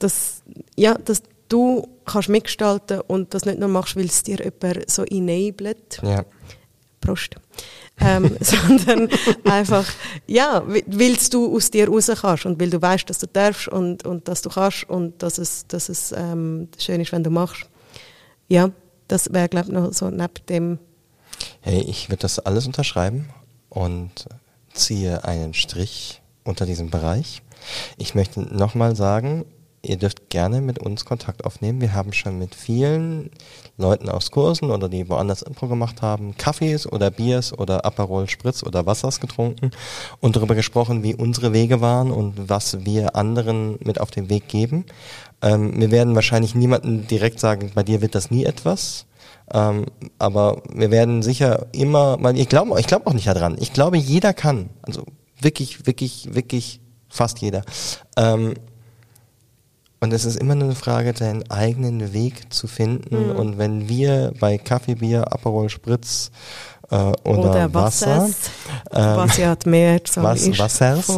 du kannst mitgestalten und das nicht nur machst, weil es dir jemand so enablet. Ja. Prost. Sondern einfach, weil du aus dir raus kannst und weil du weißt, dass du darfst und dass du kannst und dass es schön ist, wenn du machst. Ja, das wäre, glaube ich, noch so neben dem. Hey, ich würde das alles unterschreiben und ziehe einen Strich unter diesem Bereich. Ich möchte nochmal sagen, ihr dürft gerne mit uns Kontakt aufnehmen. Wir haben schon mit vielen Leuten aus Kursen oder die woanders Impro gemacht haben, Kaffees oder Biers oder Aperol Spritz oder Wassers getrunken und darüber gesprochen, wie unsere Wege waren und was wir anderen mit auf den Weg geben. Wir werden wahrscheinlich niemandem direkt sagen, bei dir wird das nie etwas. Aber wir werden sicher immer, weil ich glaube auch nicht daran. Ich glaube, jeder kann. Also wirklich, wirklich, wirklich fast jeder. Und es ist immer nur eine Frage, deinen eigenen Weg zu finden. Und wenn wir bei Kaffee, Bier, Aperol Spritz oder Wasser, was ja hat mehr Wassers,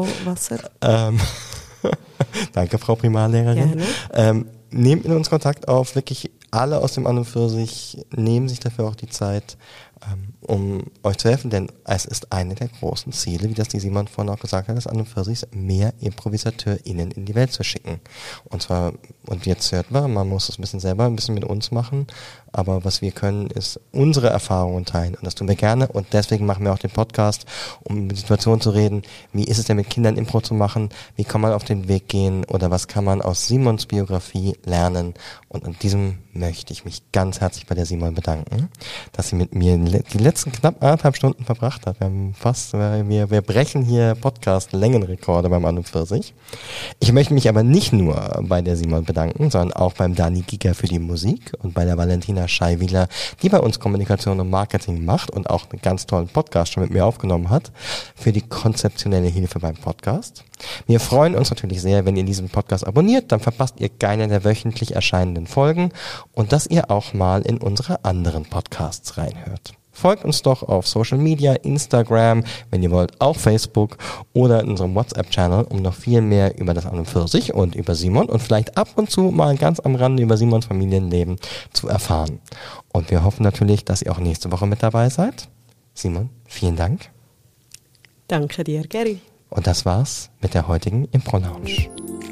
danke, Frau Primarlehrerin. Nehmt mit uns Kontakt auf, wirklich alle aus dem An und für sich nehmen sich dafür auch die Zeit, um euch zu helfen, denn es ist eine der großen Ziele, wie das die Simon vorhin auch gesagt hat, des An und für sich, mehr ImprovisateurInnen in die Welt zu schicken. Und jetzt hört man muss es ein bisschen selber, ein bisschen mit uns machen aber was wir können, ist unsere Erfahrungen teilen und das tun wir gerne und deswegen machen wir auch den Podcast, um über Situationen zu reden. Wie ist es denn mit Kindern Impro zu machen? Wie kann man auf den Weg gehen oder was kann man aus Simons Biografie lernen? Und an diesem möchte ich mich ganz herzlich bei der Simon bedanken, dass sie mit mir die letzten knapp 1,5 Stunden verbracht hat. Wir brechen hier Podcast-Längenrekorde beim An und Pfirsich. Ich möchte mich aber nicht nur bei der Simon bedanken, sondern auch beim Dani Giger für die Musik und bei der Valentina Scheiwieler, die bei uns Kommunikation und Marketing macht und auch einen ganz tollen Podcast schon mit mir aufgenommen hat, für die konzeptionelle Hilfe beim Podcast. Wir freuen uns natürlich sehr, wenn ihr diesen Podcast abonniert, dann verpasst ihr keine der wöchentlich erscheinenden Folgen und dass ihr auch mal in unsere anderen Podcasts reinhört. Folgt uns doch auf Social Media, Instagram, wenn ihr wollt, auch Facebook oder in unserem WhatsApp-Channel, um noch viel mehr über das An und Pfirsich und über Simon und vielleicht ab und zu mal ganz am Rande über Simons Familienleben zu erfahren. Und wir hoffen natürlich, dass ihr auch nächste Woche mit dabei seid. Simon, vielen Dank. Danke dir, Gary. Und das war's mit der heutigen Impro Lounge.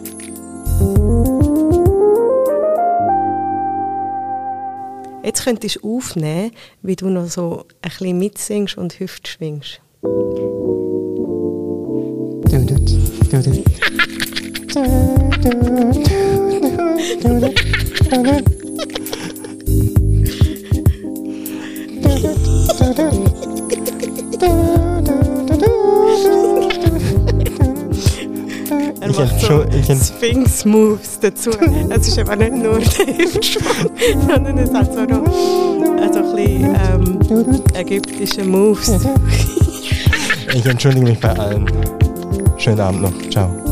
Jetzt könntest du aufnehmen, wie du noch so ein bisschen mitsingst und Hüfte schwingst. Er macht so Sphinx-Moves dazu. Es ist aber nicht nur der Hüftschwung, sondern es hat so noch ein bisschen ägyptische Moves. Ich entschuldige mich bei allen. Schönen Abend noch. Ciao.